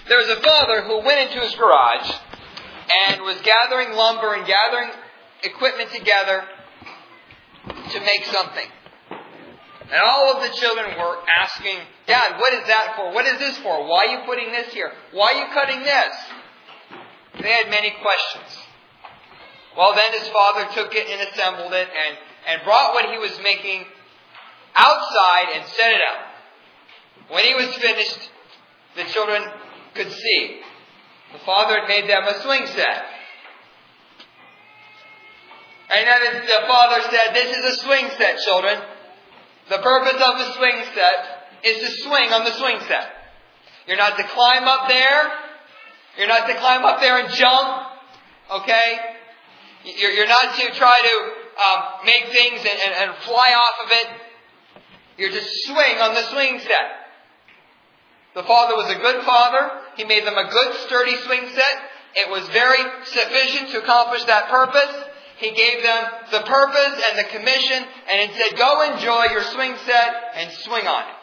There was a father who went into his garage and was gathering lumber and gathering equipment together to make something. And all of the children were asking, Dad, what is that for? What is this for? Why are you putting this here? Why are you cutting this? They had many questions. Well, then his father took it and assembled it and brought what he was making outside and set it up. When he was finished, the children could see. The father had made them a swing set. And then the father said, this is a swing set, children. The purpose of the swing set is to swing on the swing set. You're not to climb up there. You're not to climb up there and jump. Okay? You're not to try to make things and fly off of it. You're to swing on the swing set. The father was a good father. He made them a good, sturdy swing set. It was very sufficient to accomplish that purpose. He gave them the purpose and the commission, and it said, go enjoy your swing set and swing on it.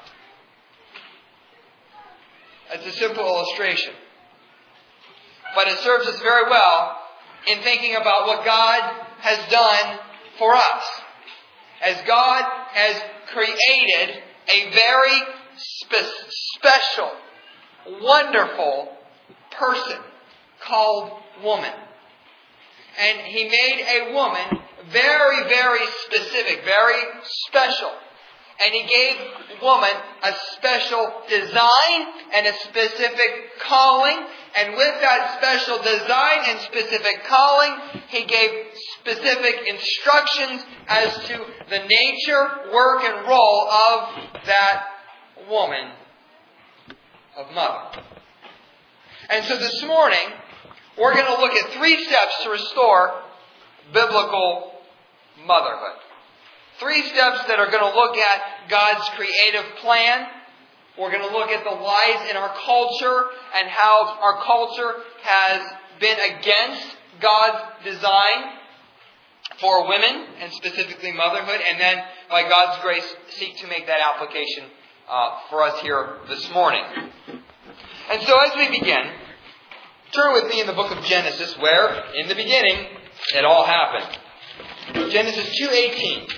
That's a simple illustration. But it serves us very well in thinking about what God has done for us. As God has created a very special, wonderful person called woman. And He made a woman very, very specific, very special. And He gave woman a special design and a specific calling. And with that special design and specific calling, He gave specific instructions as to the nature, work, and role of that woman, of mother. And so this morning, we're going to look at 3 steps to restore biblical motherhood. 3 steps that are going to look at God's creative plan. We're going to look at the lies in our culture and how our culture has been against God's design for women and specifically motherhood. And then, by God's grace, seek to make that application for us here this morning. And so as we begin, turn with me in the book of Genesis, where, in the beginning, it all happened. Genesis 2:18.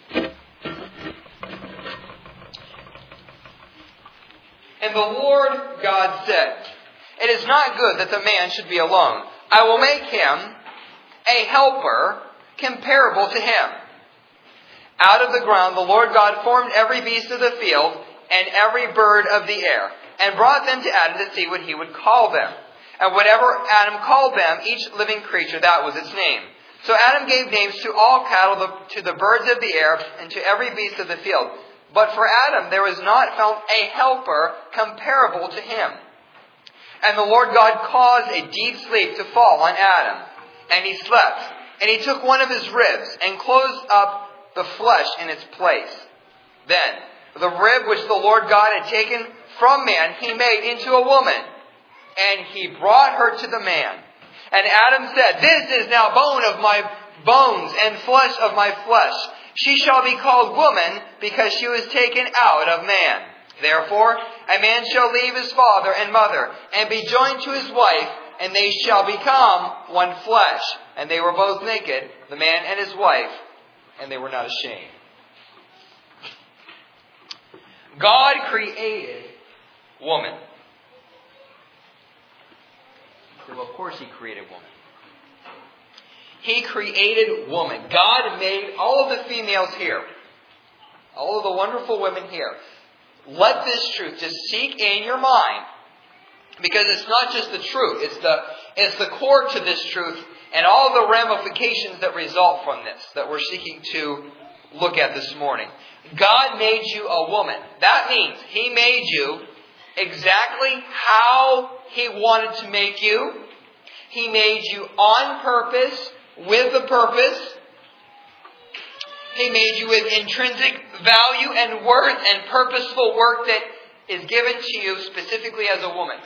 And the Lord God said, it is not good that the man should be alone. I will make him a helper comparable to him. Out of the ground the Lord God formed every beast of the field and every bird of the air, and brought them to Adam to see what he would call them. And whatever Adam called them, each living creature, that was its name. So Adam gave names to all cattle, to the birds of the air, and to every beast of the field. But for Adam there was not found a helper comparable to him. And the Lord God caused a deep sleep to fall on Adam. And he slept. And he took one of his ribs, and closed up the flesh in its place. Then the rib which the Lord God had taken from man, he made into a woman. And he brought her to the man. And Adam said, this is now bone of my bones and flesh of my flesh. She shall be called woman, because she was taken out of man. Therefore, a man shall leave his father and mother, and be joined to his wife, and they shall become one flesh. And they were both naked, the man and his wife, and they were not ashamed. God created woman. Well, of course He created woman. He created woman. God made all of the females here. All of the wonderful women here. Let this truth just sink in your mind. Because it's not just the truth. It's the core to this truth and all the ramifications that result from this that we're seeking to look at this morning. God made you a woman. That means He made you exactly how He wanted to make you. He made you on purpose, with a purpose. He made you with intrinsic value and worth and purposeful work that is given to you specifically as a woman.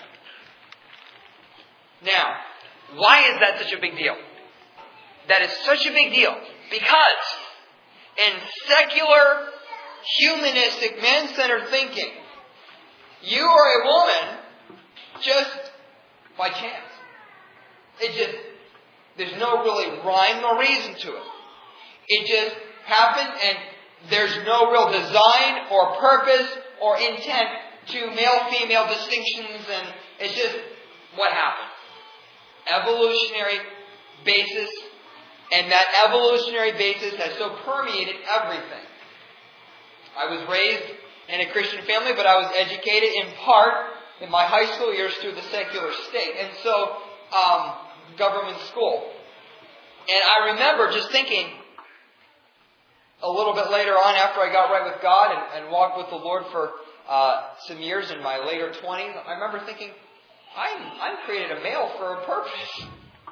Now, why is that such a big deal? That is such a big deal because in secular, humanistic, man-centered thinking, you are a woman just by chance. There's no really rhyme nor reason to it. It just happened, and there's no real design or purpose or intent to male-female distinctions, and it's just what happened. Evolutionary basis, and that evolutionary basis has so permeated everything. I was raised in a Christian family, but I was educated in part in my high school years through the secular state, and so government school. And I remember just thinking a little bit later on, after I got right with God and walked with the Lord for some years in my later 20s, I remember thinking, I'm created a male for a purpose.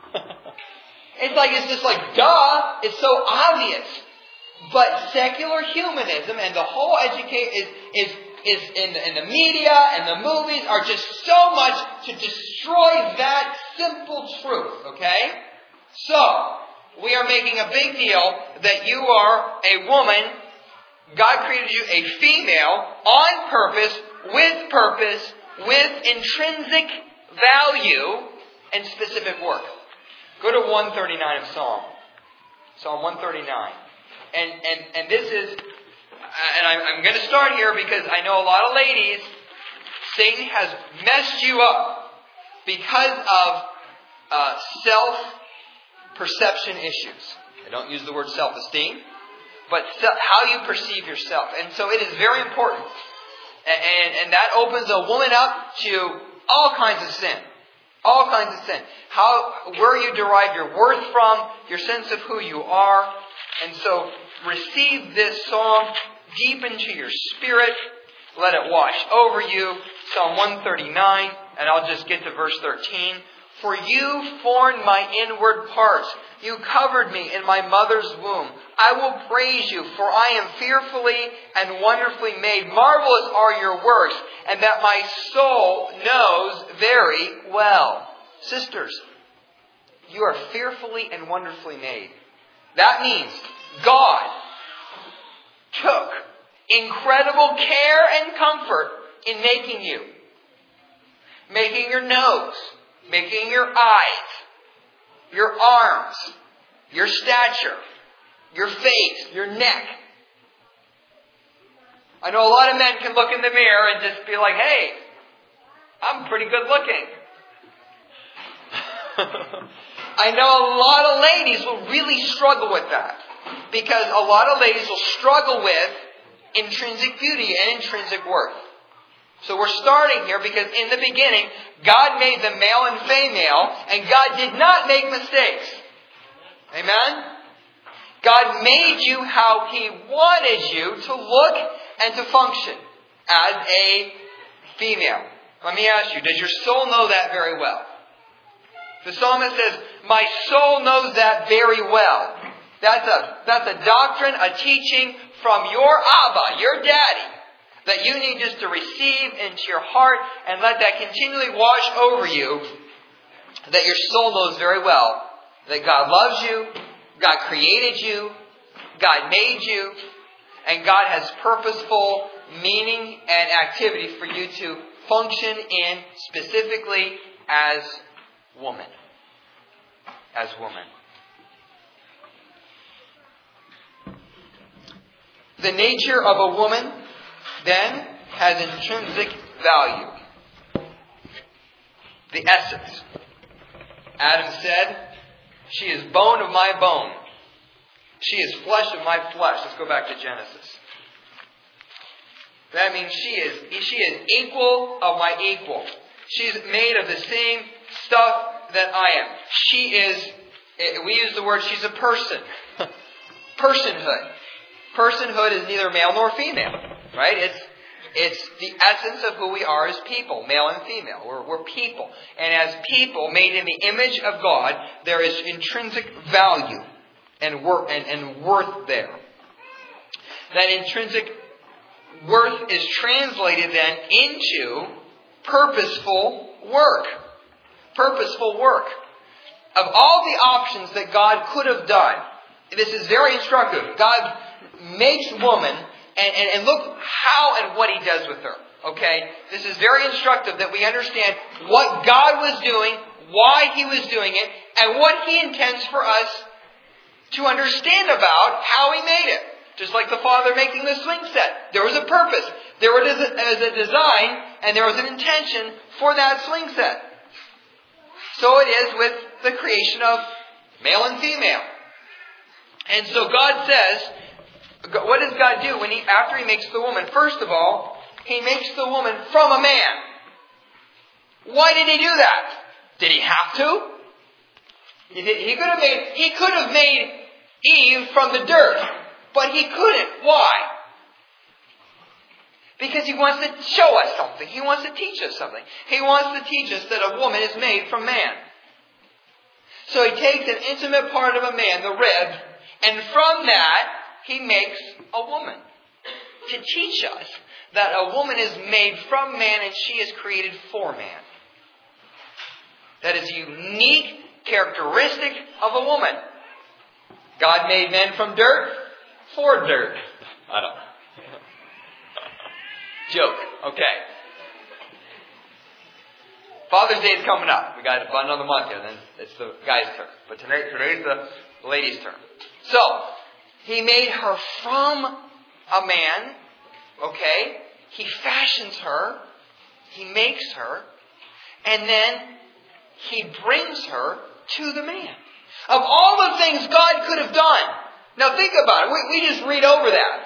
It's just like, duh, it's so obvious. But secular humanism and the whole education is in the media and the movies are just so much to destroy that simple truth, okay? So, we are making a big deal that you are a woman. God created you a female on purpose, with intrinsic value and specific work. Go to 139 of Psalm 139. And this is, and I'm going to start here because I know a lot of ladies, Satan has messed you up because of self-perception issues. I don't use the word self-esteem, but how you perceive yourself. And so it is very important. And that opens a woman up to all kinds of sin. All kinds of sin. Where you derive your worth from, your sense of who you are. And so receive this song deep into your spirit. Let it wash over you. Psalm 139, and I'll just get to verse 13. For you formed my inward parts. You covered me in my mother's womb. I will praise you, for I am fearfully and wonderfully made. Marvelous are your works, and that my soul knows very well. Sisters, you are fearfully and wonderfully made. That means God took incredible care and comfort in making you. Making your nose, making your eyes, your arms, your stature, your face, your neck. I know a lot of men can look in the mirror and just be like, hey, I'm pretty good looking. I know a lot of ladies will really struggle with that. Because a lot of ladies will struggle with intrinsic beauty and intrinsic worth. So we're starting here because in the beginning, God made them male and female, and God did not make mistakes. Amen? God made you how He wanted you to look and to function as a female. Let me ask you, does your soul know that very well? The psalmist says, my soul knows that very well. That's a doctrine, a teaching from your Abba, your daddy, that you need just to receive into your heart and let that continually wash over you, that your soul knows very well that God loves you, God created you, God made you, and God has purposeful meaning and activity for you to function in specifically as woman. As woman. The nature of a woman, then, has intrinsic value. The essence. Adam said, she is bone of my bone. She is flesh of my flesh. Let's go back to Genesis. That means she is equal of my equal. She's made of the same stuff that I am. She is, we use the word, she's a person. Personhood. Personhood is neither male nor female, right? It's the essence of who we are as people, male and female. We're people. And as people made in the image of God, there is intrinsic value and worth there. That intrinsic worth is translated then into purposeful work. Purposeful work. Of all the options that God could have done, this is very instructive. God makes woman, and look how and what He does with her. Okay? This is very instructive that we understand what God was doing, why He was doing it, and what He intends for us to understand about how He made it. Just like the Father making the swing set. There was a purpose. There was a design, and there was an intention for that swing set. So it is with the creation of male and female. And so God says, what does God do after He makes the woman? First of all, He makes the woman from a man. Why did He do that? Did He have to? He could have made Eve from the dirt, but He couldn't. Why? Because He wants to show us something. He wants to teach us something. He wants to teach us that a woman is made from man. So He takes an intimate part of a man, the rib, and from that He makes a woman. To teach us that a woman is made from man and she is created for man. That is a unique characteristic of a woman. God made men from dirt for dirt. I don't know. Joke. Okay. Father's Day is coming up. We got about another month here, and then it's the guy's turn. But today's the lady's turn. So, He made her from a man. Okay? He fashions her. He makes her. And then He brings her to the man. Of all the things God could have done. Now think about it. We just read over that.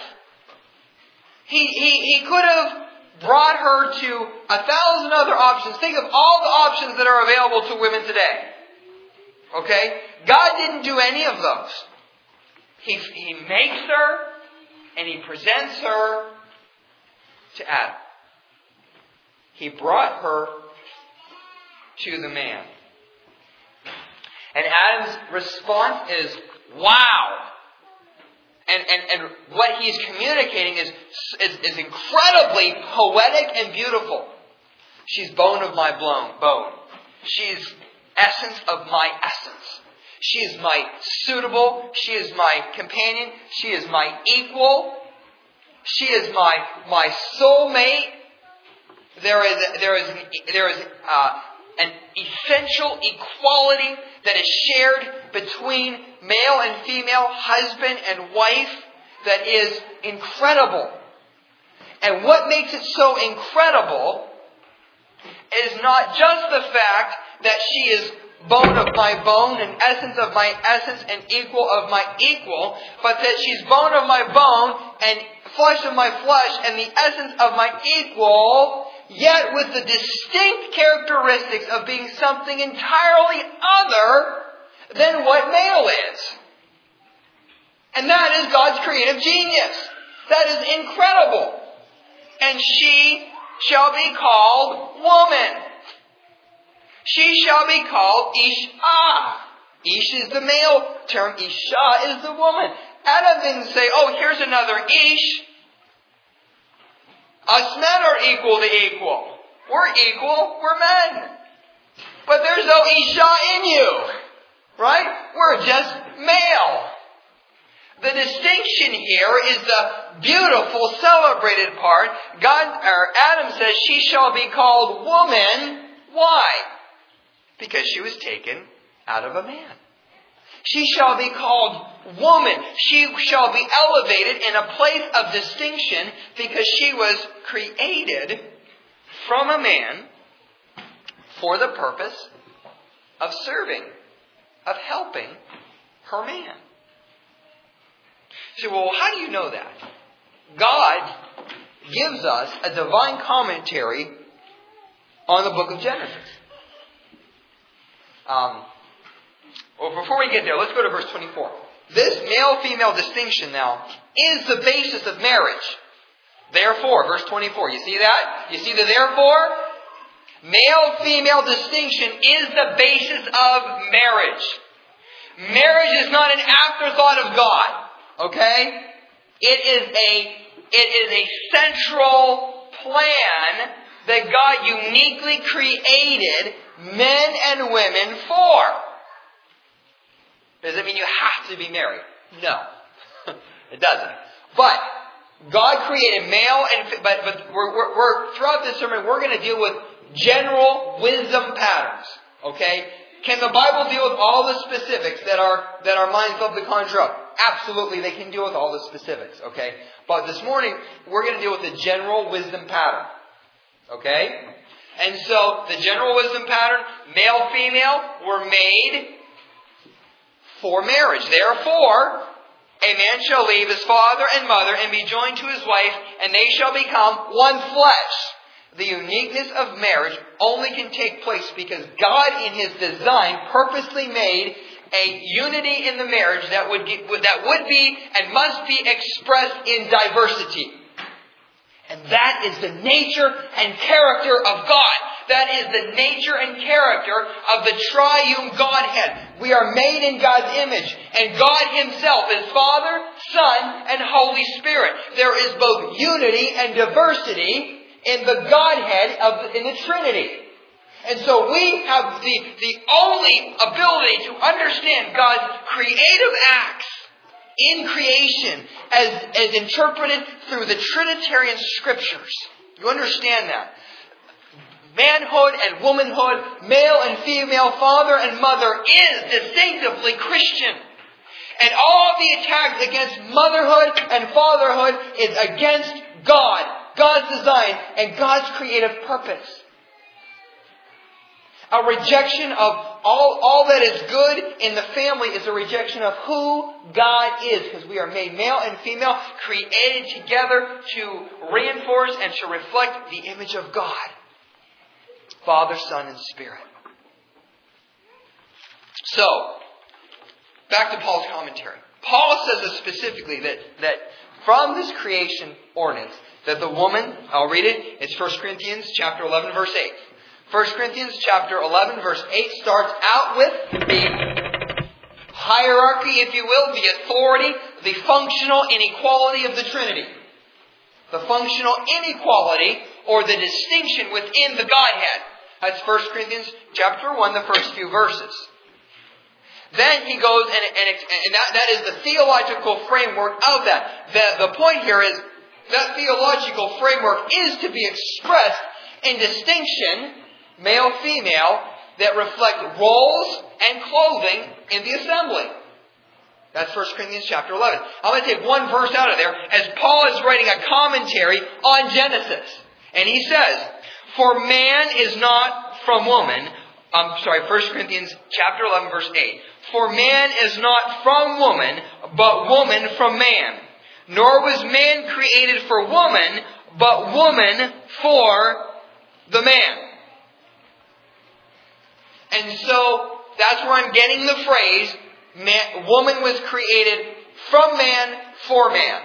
He could have brought her to 1,000 other options. Think of all the options that are available to women today. Okay? God didn't do any of those. He makes her and He presents her to Adam. He brought her to the man. And Adam's response is, wow! And what he's communicating is incredibly poetic and beautiful. She's bone of my bone. She's essence of my essence. She is my suitable. She is my companion. She is my equal. She is my soulmate. There is an essential equality that is shared between male and female, husband and wife, that is incredible. And what makes it so incredible is not just the fact that she is bone of my bone and essence of my essence and equal of my equal, but that she's bone of my bone and flesh of my flesh and the essence of my equal, yet with the distinct characteristics of being something entirely other than what male is. And that is God's creative genius. That is incredible. And she shall be called woman. She shall be called Isha. Ish is the male term. Isha is the woman. Adam didn't say, oh, here's another Ish. Us men are equal to equal. We're equal. We're men. But there's no Isha in you. Right? We're just male. The distinction here is the beautiful, celebrated part. Adam says she shall be called woman. Why? Because she was taken out of a man. She shall be called woman. She shall be elevated in a place of distinction because she was created from a man for the purpose of serving, of helping her man. You say, well, how do you know that? God gives us a divine commentary on the book of Genesis. Well, before we get there, let's go to verse 24. This male-female distinction now is the basis of marriage. Therefore, verse 24, you see that? You see the therefore? Male-female distinction is the basis of marriage. Marriage is not an afterthought of God. Okay? It is a central plan that God uniquely created men and women for. Does it mean you have to be married? No. It doesn't. But God created male and but we're throughout this sermon we're going to deal with general wisdom patterns. Okay? Can the Bible deal with all the specifics that our minds love to conjure up? Absolutely, they can deal with all the specifics. Okay? But this morning we're going to deal with the general wisdom pattern. Okay? And so the general wisdom pattern, male, female, were made for marriage. Therefore, a man shall leave his father and mother and be joined to his wife, and they shall become one flesh. The uniqueness of marriage only can take place because God in His design purposely made a unity in the marriage that would be and must be expressed in diversity. And that is the nature and character of God. That is the nature and character of the triune Godhead. We are made in God's image. And God Himself is Father, Son, and Holy Spirit. There is both unity and diversity in the Godhead in the Trinity. And so we have the only ability to understand God's creative acts in creation as interpreted through the Trinitarian Scriptures. You understand that? Manhood and womanhood, male and female, father and mother is distinctively Christian. And all the attacks against motherhood and fatherhood is against God, God's design, and God's creative purpose. A rejection of all that is good in the family is a rejection of who God is. Because we are made male and female, created together to reinforce and to reflect the image of God. Father, Son, and Spirit. So, back to Paul's commentary. Paul says this specifically that from this creation ordinance, that the woman, I'll read it, it's 1 Corinthians chapter 11, verse 8. 1 Corinthians chapter 11, verse 8 starts out with the hierarchy, if you will, the authority, the functional inequality of the Trinity. The functional inequality or the distinction within the Godhead. That's 1 Corinthians chapter 1, the first few verses. Then he goes, and that is the theological framework of that. The point here is that theological framework is to be expressed in distinction, male-female, that reflect roles and clothing in the assembly. That's 1 Corinthians chapter 11. I'm going to take one verse out of there as Paul is writing a commentary on Genesis. And he says, for man is not from woman. 1 Corinthians chapter 11, verse 8. For man is not from woman, but woman from man. Nor was man created for woman, but woman for the man. And so, that's where I'm getting the phrase, woman was created from man for man.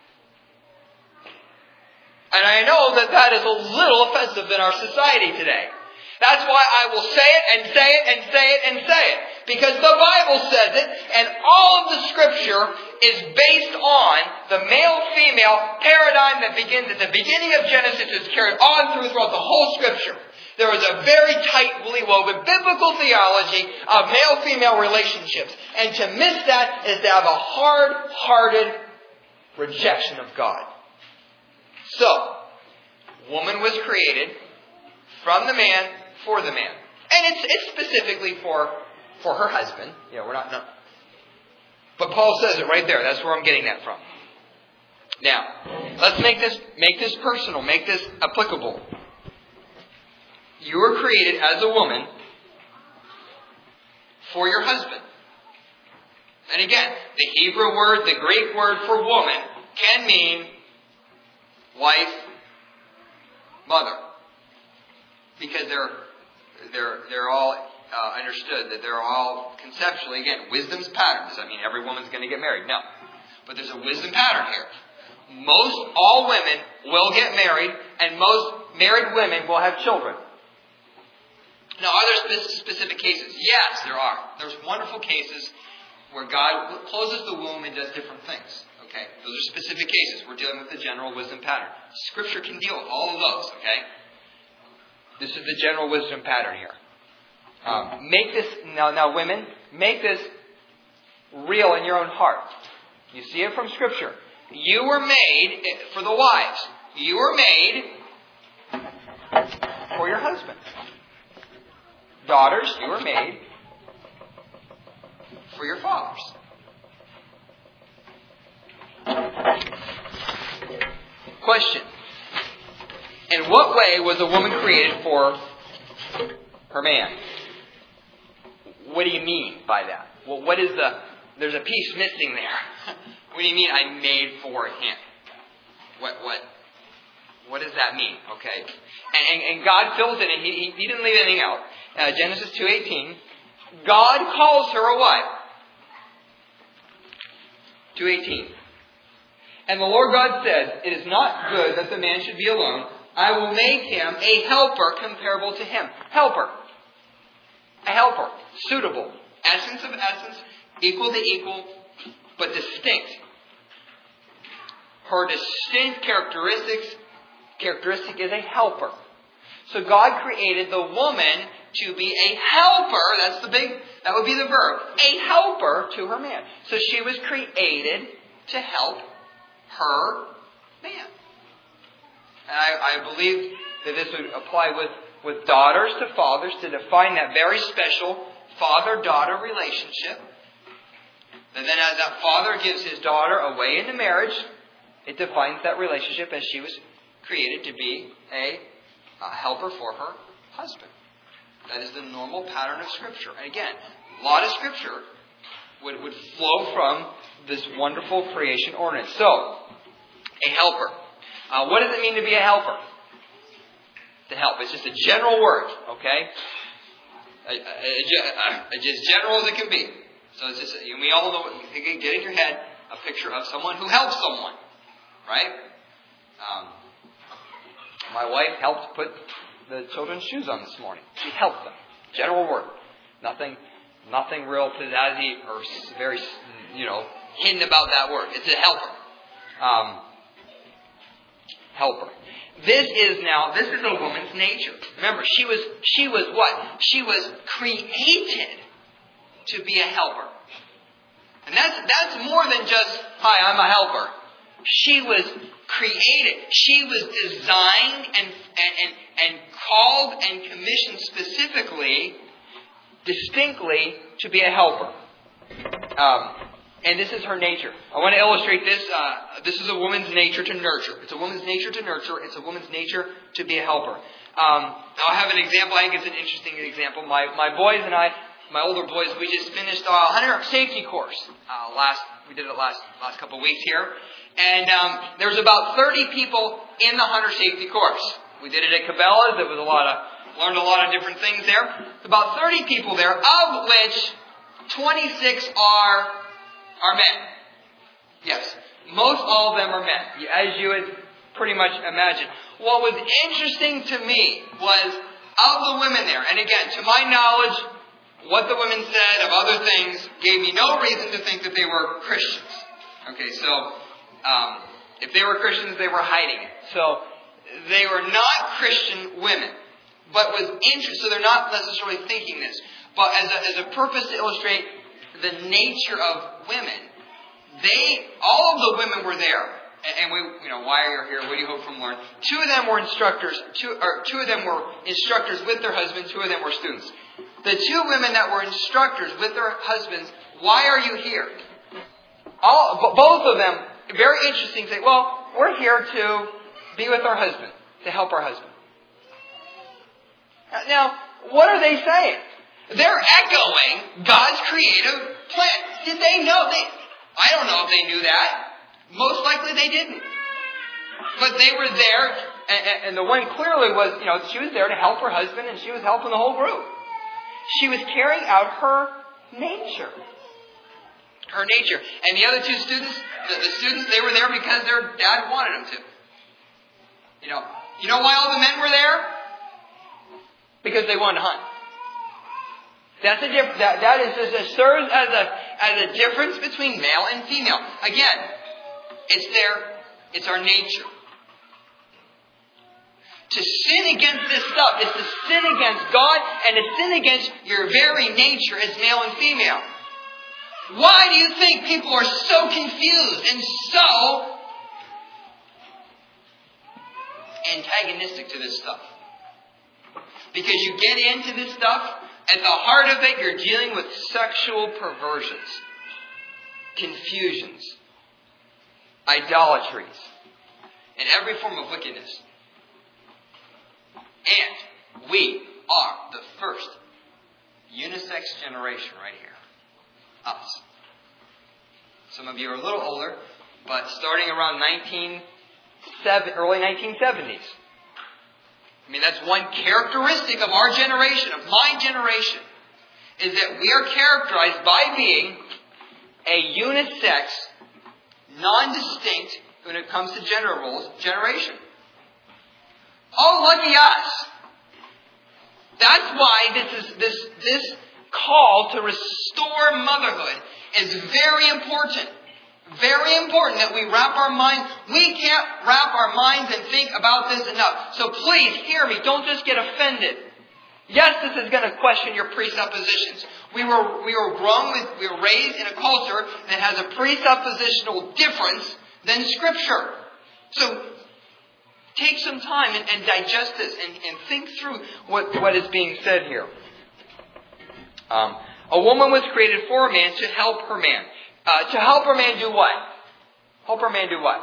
And I know that is a little offensive in our society today. That's why I will say it and say it and say it and say it. Because the Bible says it, and all of the Scripture is based on the male-female paradigm that begins at the beginning of Genesis, is carried on throughout the whole Scripture. There is a very tightly woven biblical theology of male-female relationships. And to miss that is to have a hard-hearted rejection of God. So, woman was created from the man for the man. And it's specifically for her husband. We're not. No. But Paul says it right there. That's where I'm getting that from. Now, let's make this personal, make this applicable. You were created as a woman for your husband. And again, the Hebrew word, the Greek word for woman can mean wife, mother. Because they're all understood that they're all conceptually, again, wisdom's pattern. Does that mean every woman's going to get married? No. But there's a wisdom pattern here. All women will get married, and most married women will have children. Now, are there specific cases? Yes, there are. There's wonderful cases where God closes the womb and does different things. Okay? Those are specific cases. We're dealing with the general wisdom pattern. Scripture can deal with all of those. Okay? This is the general wisdom pattern here. Make this, now women, make this real in your own heart. You see it from Scripture. You were made, for the wives, you were made for your husband. Daughters, you were made for your fathers. Question. In what way was a woman created for her man? What do you mean by that? Well, there's a piece missing there. What do you mean I'm made for him? What does that mean? Okay. And God fills it in. He didn't leave anything out. Genesis 2:18. God calls her a what? 2:18. And the Lord God said, it is not good that the man should be alone. I will make him a helper comparable to him. Helper. A helper. Suitable. Essence of essence. Equal to equal. But distinct. Her distinct characteristic is a helper. So God created the woman to be a helper. That would be the verb. A helper to her man. So she was created to help her man. And I believe that this would apply with daughters to fathers to define that very special father-daughter relationship. And then as that father gives his daughter away into marriage, it defines that relationship as she was created to be a helper for her husband. That is the normal pattern of Scripture. And again, a lot of Scripture would flow from this wonderful creation ordinance. So, a helper. What does it mean to be a helper? To help. It's just a general word, okay? As general as it can be. So it's just, we all know, you can get in your head a picture of someone who helps someone. Right? My wife helped put the children's shoes on this morning. She helped them. General word. Nothing real pizzazzy or very, hidden about that word. It's a helper. Helper. This is a woman's nature. Remember, she was what? She was created to be a helper. And that's more than just, hi, I'm a helper. She was created. She was designed and called and commissioned specifically, distinctly, to be a helper. And this is her nature. I want to illustrate this. This is a woman's nature to nurture. It's a woman's nature to nurture. It's a woman's nature to be a helper. I'll have an example. I think it's an interesting example. My boys and I, my older boys, we just finished a hunter safety course. We did it last couple of weeks here. And there was about 30 people in the hunter safety course. We did it at Cabela's. There was learned a lot of different things there. About 30 people there, of which 26 are men. Yes. Most all of them are men, as you would pretty much imagine. What was interesting to me was, of the women there, and again, to my knowledge, what the women said of other things gave me no reason to think that they were Christians. Okay, so if they were Christians, they were hiding it. So they were not Christian women. But was interesting, so they're not necessarily thinking this. But as a purpose to illustrate the nature of women, all of the women were there. And why are you here? What do you hope from Lord? Two of them were instructors. Two of them were instructors with their husbands. Two of them were students. The two women that were instructors with their husbands, why are you here? Both of them, very interesting, say, well, we're here to be with our husband, to help our husband. Now, what are they saying? They're echoing God's creative plan. Did they know? I don't know if they knew that. Most likely they didn't. But they were there, and the one clearly was, she was there to help her husband, and she was helping the whole group. She was carrying out her nature. Her nature. And the other two students, the students, they were there because their dad wanted them to. You know why all the men were there? Because they wanted to hunt. That's a difference. That serves as a difference between male and female. Again, it's our nature. To sin against this stuff is to sin against God and to sin against your very nature as male and female. Why do you think people are so confused and so antagonistic to this stuff. Because you get into this stuff, at the heart of it, you're dealing with sexual perversions, confusions, idolatries, and every form of wickedness. And we are the first unisex generation right here. Us. Some of you are a little older, but starting around early 1970s. I mean, that's one characteristic of our generation, of my generation, is that we are characterized by being a unisex, non-distinct, when it comes to gender roles, generation. Oh, lucky us! That's why this call to restore motherhood is very important. Very important that we wrap our minds. We can't wrap our minds and think about this enough. So please hear me. Don't just get offended. Yes, this is going to question your presuppositions. We were raised in a culture that has a presuppositional difference than Scripture. So take some time and digest this and think through what is being said here. A woman was created for a man to help her man. To help her man do what? Help her man do what?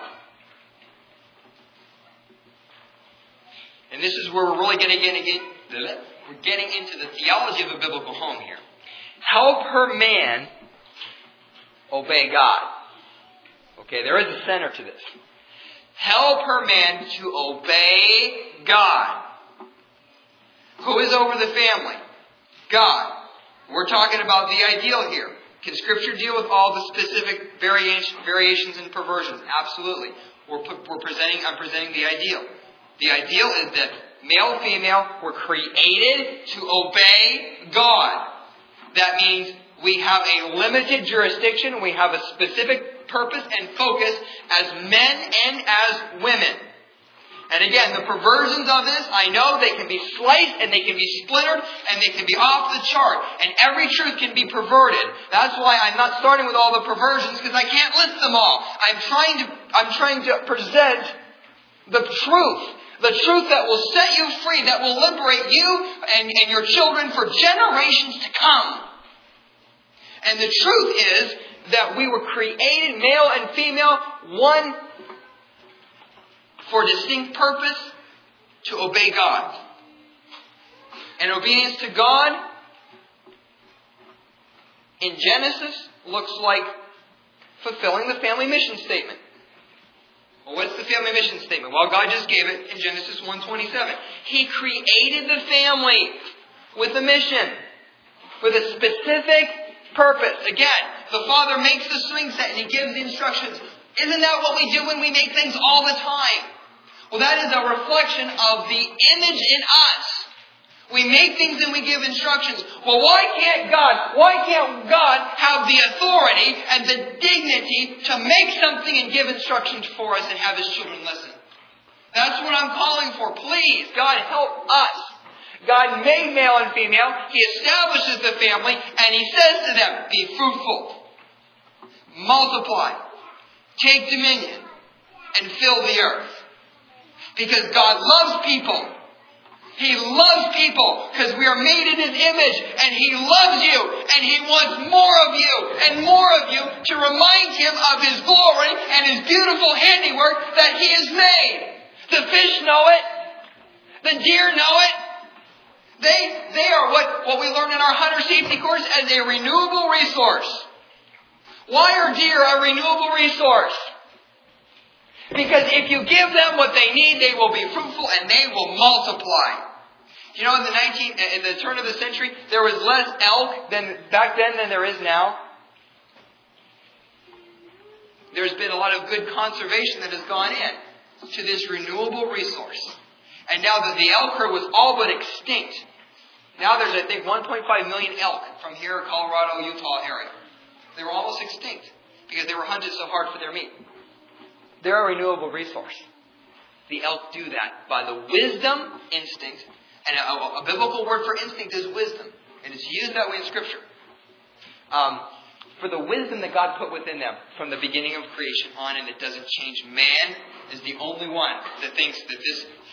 And this is where we're really getting into the theology of a biblical home here. Help her man obey God. Okay, there is a center to this. Help her man to obey God. Who is over the family? God. We're talking about the ideal here. Can Scripture deal with all the specific variations and perversions? Absolutely. I'm presenting the ideal. The ideal is that male and female were created to obey God. That means we have a limited jurisdiction. We have a specific purpose and focus as men and as women. And again, the perversions of this, I know they can be sliced and they can be splintered and they can be off the chart. And every truth can be perverted. That's why I'm not starting with all the perversions because I can't list them all. I'm trying to present the truth. The truth that will set you free, that will liberate you and your children for generations to come. And the truth is that we were created, male and female, one for a distinct purpose, to obey God. And obedience to God in Genesis looks like fulfilling the family mission statement. Well, what's the family mission statement? Well, God just gave it in Genesis 1:27. He created the family with a mission, with a specific purpose. Again, the Father makes the swing set and He gives the instructions. Isn't that what we do when we make things all the time? Well, that is a reflection of the image in us. We make things and we give instructions. Well, why can't God have the authority and the dignity to make something and give instructions for us and have His children listen? That's what I'm calling for. Please, God, help us. God made male and female. He establishes the family and He says to them, be fruitful, multiply, take dominion, and fill the earth. Because God loves people. He loves people because we are made in His image and He loves you and He wants more of you and more of you to remind Him of His glory and His beautiful handiwork that He has made. The fish know it. The deer know it. They are what we learn in our hunter safety course as a renewable resource. Why are deer a renewable resource? Because if you give them what they need, they will be fruitful and they will multiply. You know, in the turn of the century, there was less elk back then than there is now. There's been a lot of good conservation that has gone in to this renewable resource. And now that the elk herd was all but extinct, now there's, I think, 1.5 million elk from here, Colorado, Utah area. They were almost extinct because they were hunted so hard for their meat. They're a renewable resource. The elk do that by the wisdom instinct. And a biblical word for instinct is wisdom. And it's used that way in Scripture. For the wisdom that God put within them from the beginning of creation on, and it doesn't change. Man is the only one that thinks that this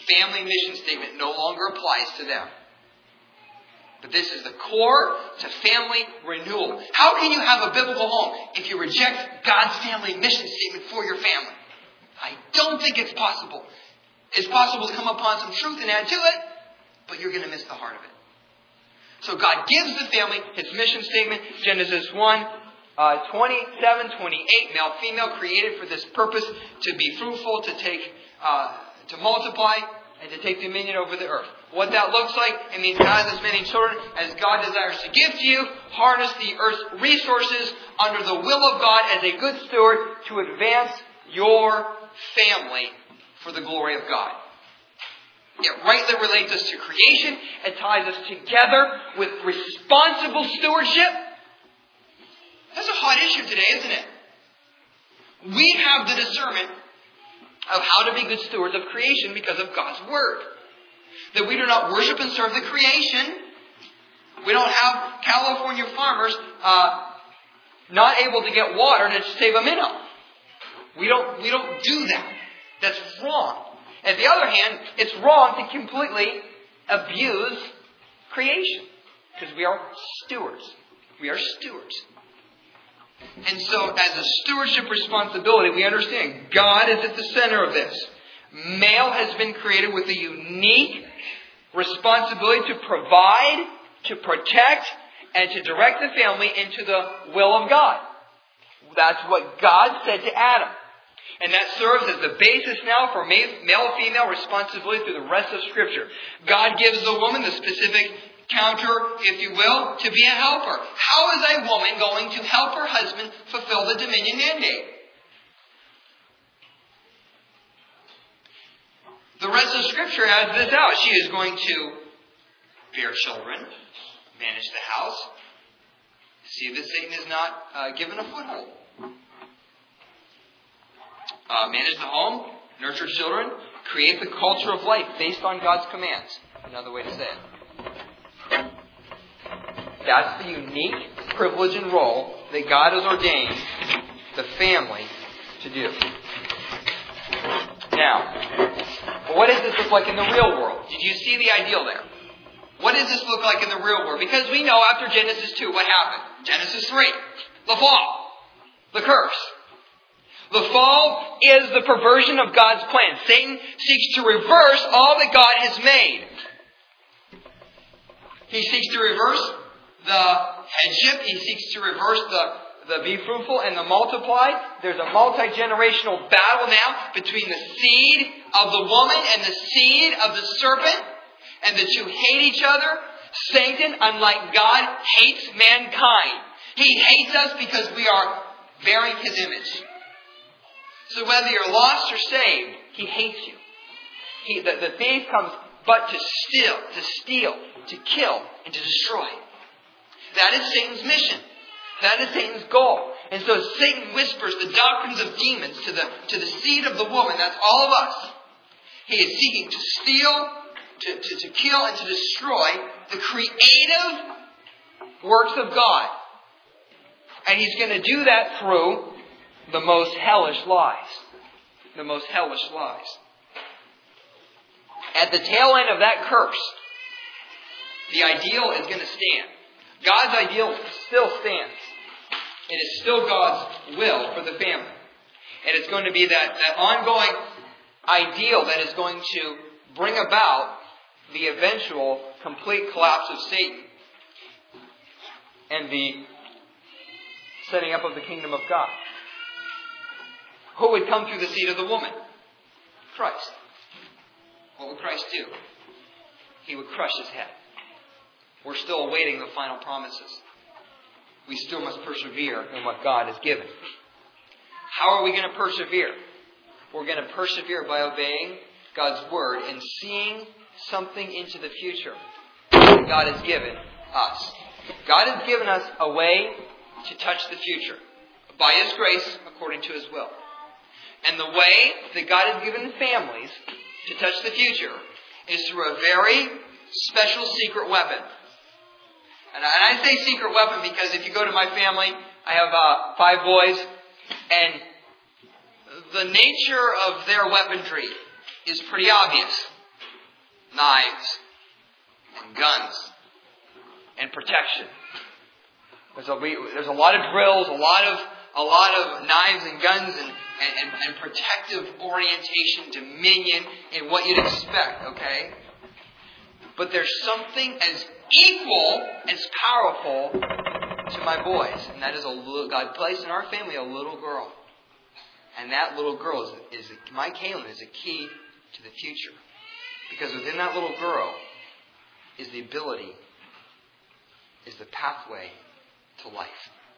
family mission statement no longer applies to them. But this is the core to family renewal. How can you have a biblical home if you reject God's family mission statement for your family? I don't think it's possible. It's possible to come upon some truth and add to it, but you're going to miss the heart of it. So God gives the family its mission statement. Genesis 1, 27, 28, male, female, created for this purpose, to be fruitful, to multiply, and to take dominion over the earth. What that looks like, it means God has as many children as God desires to give to you. Harness the earth's resources under the will of God as a good steward to advance your family for the glory of God. It rightly relates us to creation. It ties us together with responsible stewardship. That's a hot issue today, isn't it? We have the discernment of how to be good stewards of creation because of God's Word. That we do not worship and serve the creation. We don't have California farmers not able to get water to save a minnow. We don't do that. That's wrong. On the other hand, it's wrong to completely abuse creation. Because we are stewards. We are stewards. And so, as a stewardship responsibility, we understand God is at the center of this. Male has been created with a unique responsibility to provide, to protect, and to direct the family into the will of God. That's what God said to Adam. And that serves as the basis now for male-female responsibility through the rest of Scripture. God gives the woman the specific counter, if you will, to be a helper. How is a woman going to help her husband fulfill the dominion mandate? The rest of Scripture adds this out. She is going to bear children, manage the house, see that Satan is not given a foothold. Manage the home, nurture children, create the culture of life based on God's commands. Another way to say it. That's the unique privilege and role that God has ordained the family to do. Now, what does this look like in the real world? Did you see the ideal there? What does this look like in the real world? Because we know after Genesis 2 what happened. Genesis 3, the fall, the curse. The fall is the perversion of God's plan. Satan seeks to reverse all that God has made. He seeks to reverse the headship. He seeks to reverse the be fruitful and the multiply. There's a multi-generational battle now between the seed of the woman and the seed of the serpent. And the two hate each other. Satan, unlike God, hates mankind. He hates us because we are bearing His image. So whether you're lost or saved, he hates you. The thief comes but to steal, to kill, and to destroy. That is Satan's mission. That is Satan's goal. And so Satan whispers the doctrines of demons to the seed of the woman. That's all of us. He is seeking to steal, to kill, and to destroy the creative works of God. And he's going to do that through the most hellish lies. The most hellish lies. At the tail end of that curse, the ideal is going to stand. God's ideal still stands. It is still God's will for the family. And it's going to be that ongoing ideal that is going to bring about the eventual complete collapse of Satan and the setting up of the kingdom of God. Who would come through the seed of the woman? Christ. What would Christ do? He would crush his head. We're still awaiting the final promises. We still must persevere in what God has given. How are we going to persevere? We're going to persevere by obeying God's Word and seeing something into the future that God has given us. God has given us a way to touch the future by His grace according to His will. And the way that God has given families to touch the future is through a very special secret weapon. And I say secret weapon because if you go to my family, I have 5 boys, and the nature of their weaponry is pretty obvious. knives and guns and protection. There's a lot of drills, a lot of knives and guns and protective orientation, dominion, and what you'd expect, okay? But there's something as equal, as powerful to my boys. And that is God placed in our family a little girl. And that little girl my Kaylin is a key to the future. Because within that little girl is the ability, is the pathway to life.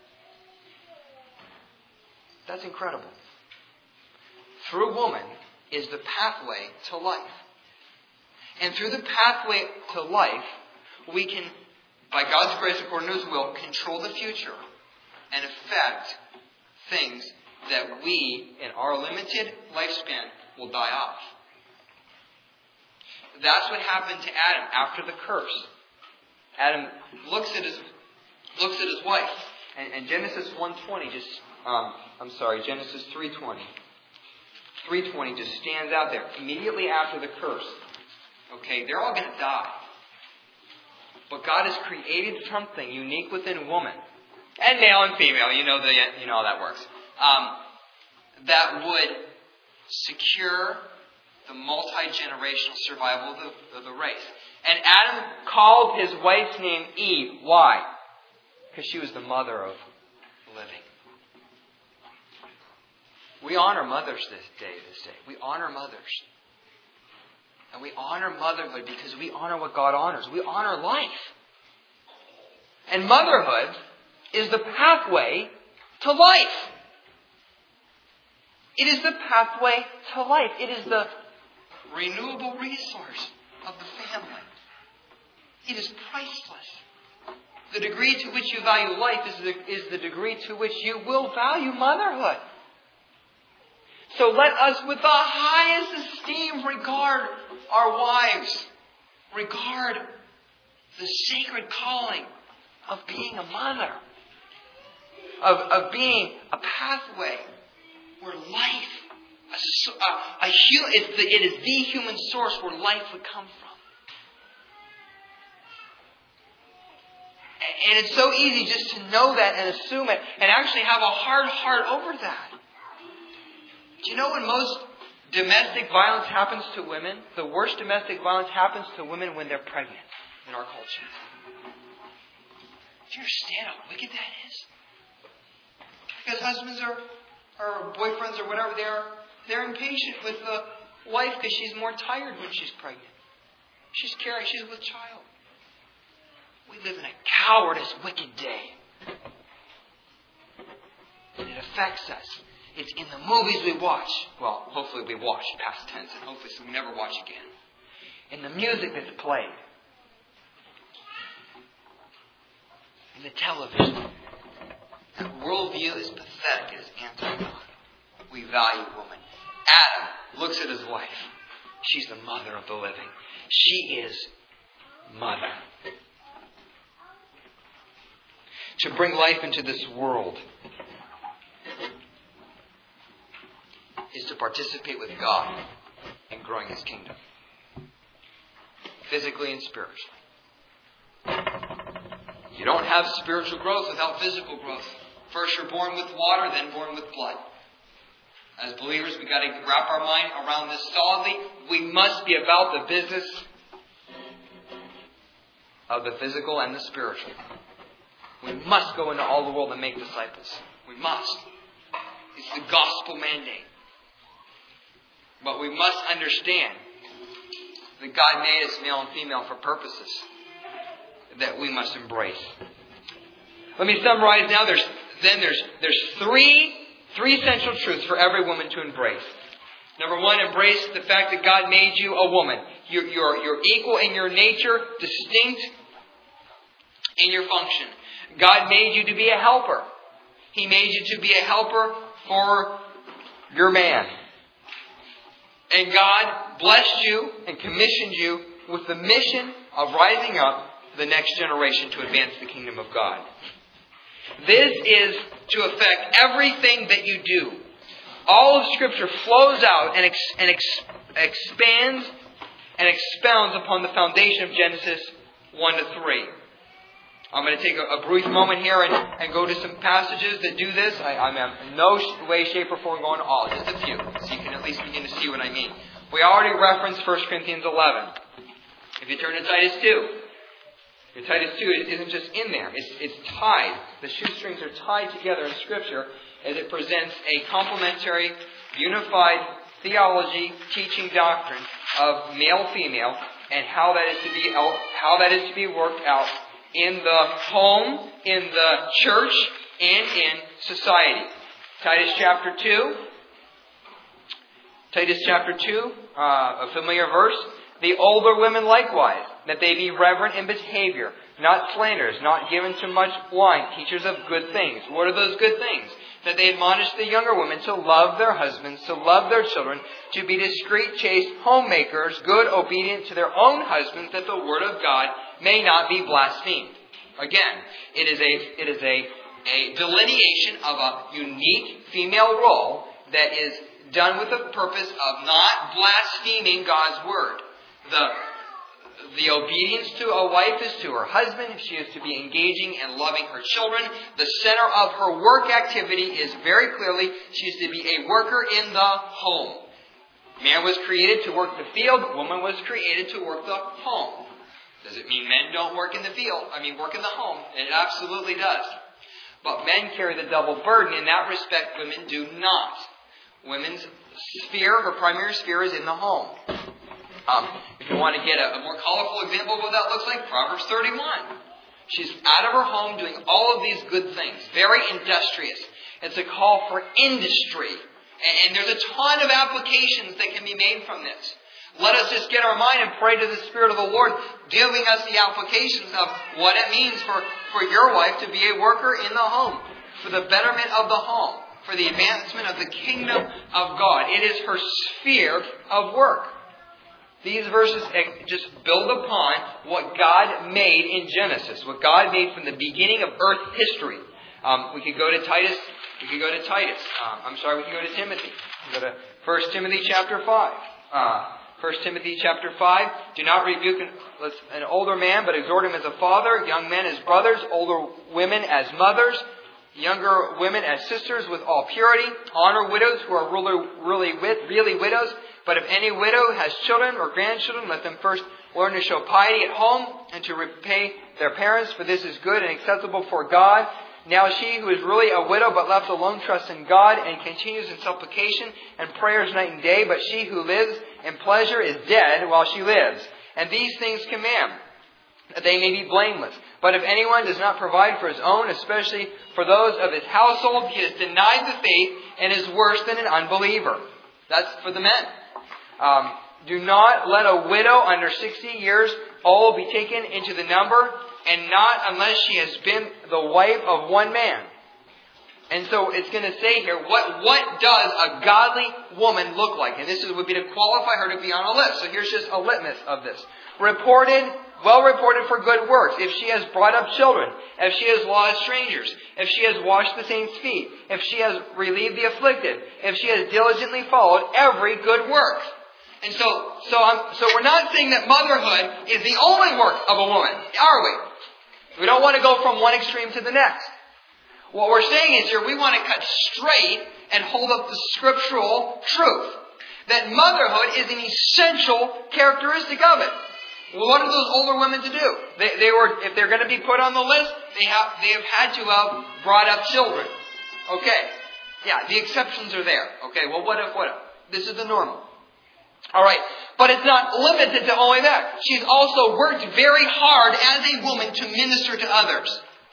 That's incredible. Through a woman is the pathway to life. And through the pathway to life, we can, by God's grace, according to His will, control the future and affect things that we, in our limited lifespan, will die off. That's what happened to Adam after the curse. Adam looks at his wife, and Genesis 1:20 Genesis 3:20. 3:20 just stands out there. Immediately after the curse. Okay, they're all going to die. But God has created something unique within woman, and male and female. You know how that works. That would secure the multi-generational survival of the race. And Adam called his wife's name Eve. Why? Because she was the mother of living. We honor mothers this day. We honor mothers. And we honor motherhood because we honor what God honors. We honor life. And motherhood is the pathway to life. It is the pathway to life. It is the renewable resource of the family. It is priceless. The degree to which you value life is the degree to which you will value motherhood. So let us, with the highest esteem, regard our wives. Regard the sacred calling of being a mother. Of being a pathway where life, it is the human source where life would come from. And it's so easy just to know that and assume it and actually have a hard heart over that. Do you know when most domestic violence happens to women? The worst domestic violence happens to women when they're pregnant in our culture. Do you understand how wicked that is? Because husbands or boyfriends or whatever they're impatient with the wife because she's more tired when she's pregnant. She's carrying, she's with child. We live in a cowardice, wicked day. And it affects us. It's in the movies we watch. Well, hopefully we watch past tense, and hopefully so we never watch again. In the music that's played. In the television. That worldview is pathetic. It is anti-God. We value woman. Adam looks at his wife. She's the mother of the living. She is mother. To bring life into this world is to participate with God in growing His kingdom. Physically and spiritually. You don't have spiritual growth without physical growth. First you're born with water, then born with blood. As believers, we've got to wrap our mind around this solidly. We must be about the business of the physical and the spiritual. We must go into all the world and make disciples. We must. It's the gospel mandate. But we must understand that God made us male and female for purposes that we must embrace. Let me summarize now. There's three essential truths for every woman to embrace. Number one, embrace the fact that God made you a woman. You're equal in your nature, distinct in your function. God made you to be a helper. He made you to be a helper for your man. And God blessed you and commissioned you with the mission of rising up the next generation to advance the kingdom of God. This is to affect everything that you do. All of Scripture flows out and expands and expounds upon the foundation of Genesis 1 to 3. I'm going to take a brief moment here and go to some passages that do this. I'm in no way, shape, or form going to all. Just a few, so you can at least begin to see what I mean. We already referenced 1 Corinthians 11. If you turn to Titus 2, Titus 2 isn't just in there. It's tied. The shoestrings are tied together in Scripture as it presents a complementary, unified theology, teaching doctrine of male-female and how that is to be worked out in the home, in the church, and in society. Titus chapter 2. Titus chapter 2, a familiar verse. The older women likewise, that they be reverent in behavior, not slanderers, not given to much wine, teachers of good things. What are those good things? That they admonish the younger women to love their husbands, to love their children, to be discreet, chaste, homemakers, good, obedient to their own husbands, that the word of God may not be blasphemed. Again, it is a delineation of a unique female role that is done with the purpose of not blaspheming God's word. The obedience to a wife is to her husband. She is to be engaging and loving her children. The center of her work activity is very clearly she is to be a worker in the home. Man was created to work the field. Woman was created to work the home. Does it mean men don't work in the field? Work in the home. It absolutely does. But men carry the double burden. In that respect, women do not. Women's sphere, her primary sphere, is in the home. If you want to get a more colorful example of what that looks like, Proverbs 31. She's out of her home doing all of these good things. Very industrious. It's a call for industry. And there's a ton of applications that can be made from this. Let us just get our mind and pray to the Spirit of the Lord, giving us the applications of what it means for your wife to be a worker in the home, for the betterment of the home, for the advancement of the kingdom of God. It is her sphere of work. These verses just build upon what God made in Genesis, what God made from the beginning of earth history. We could go to Titus. We could go to Timothy. We could go to 1 Timothy chapter 5. 1 Timothy chapter 5. Do not rebuke an older man, but exhort him as a father, young men as brothers, older women as mothers, younger women as sisters with all purity. Honor widows who are really widows. But if any widow has children or grandchildren, let them first learn to show piety at home and to repay their parents, for this is good and acceptable for God. Now she who is really a widow but left alone trusts in God and continues in supplication and prayers night and day. But she who lives in pleasure is dead while she lives. And these things command, that they may be blameless. But if anyone does not provide for his own, especially for those of his household, he has denied the faith and is worse than an unbeliever. That's for the men. Do not let a widow under 60 years old be taken into the number, and not unless she has been the wife of one man. And so it's going to say here, what does a godly woman look like? And this would be to qualify her to be on a list. So here's just a litmus of this. Well reported for good works. If she has brought up children, if she has lodged strangers, if she has washed the saints' feet, if she has relieved the afflicted, if she has diligently followed every good work. And so we're not saying that motherhood is the only work of a woman, are we? We don't want to go from one extreme to the next. What we're saying is here, we want to cut straight and hold up the scriptural truth. That motherhood is an essential characteristic of it. What are those older women to do? If they're going to be put on the list, they have had to have brought up children. Okay. Yeah, the exceptions are there. Okay, well, what if? This is the normal. Alright, but it's not limited to only that. She's also worked very hard as a woman to minister to others.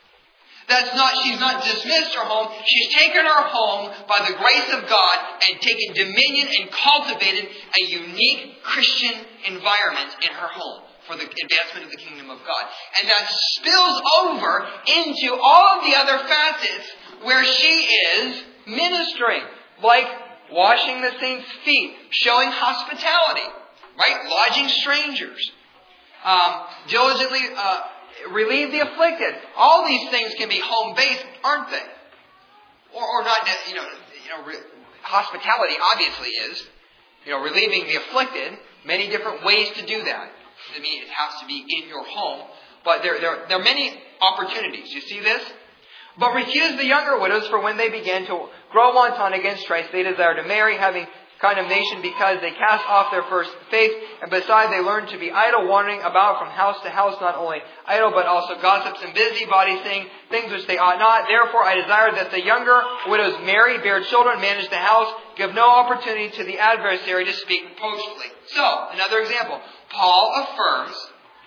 She's not dismissed her home. She's taken her home by the grace of God and taken dominion and cultivated a unique Christian environment in her home for the advancement of the kingdom of God. And that spills over into all of the other facets where she is ministering, like washing the saints' feet, showing hospitality, right? Lodging strangers, diligently relieve the afflicted. All these things can be home-based, aren't they? Or not, hospitality obviously is, relieving the afflicted. many different ways to do that. I mean, it has to be in your home. But there are many opportunities. You see this? But refuse the younger widows, for when they begin to grow wanton against Christ, they desire to marry, having condemnation because they cast off their first faith, and besides they learn to be idle, wandering about from house to house, not only idle, but also gossips and busybodies, saying things which they ought not. Therefore I desire that the younger widows marry, bear children, manage the house, give no opportunity to the adversary to speak boastfully. So, another example. Paul affirms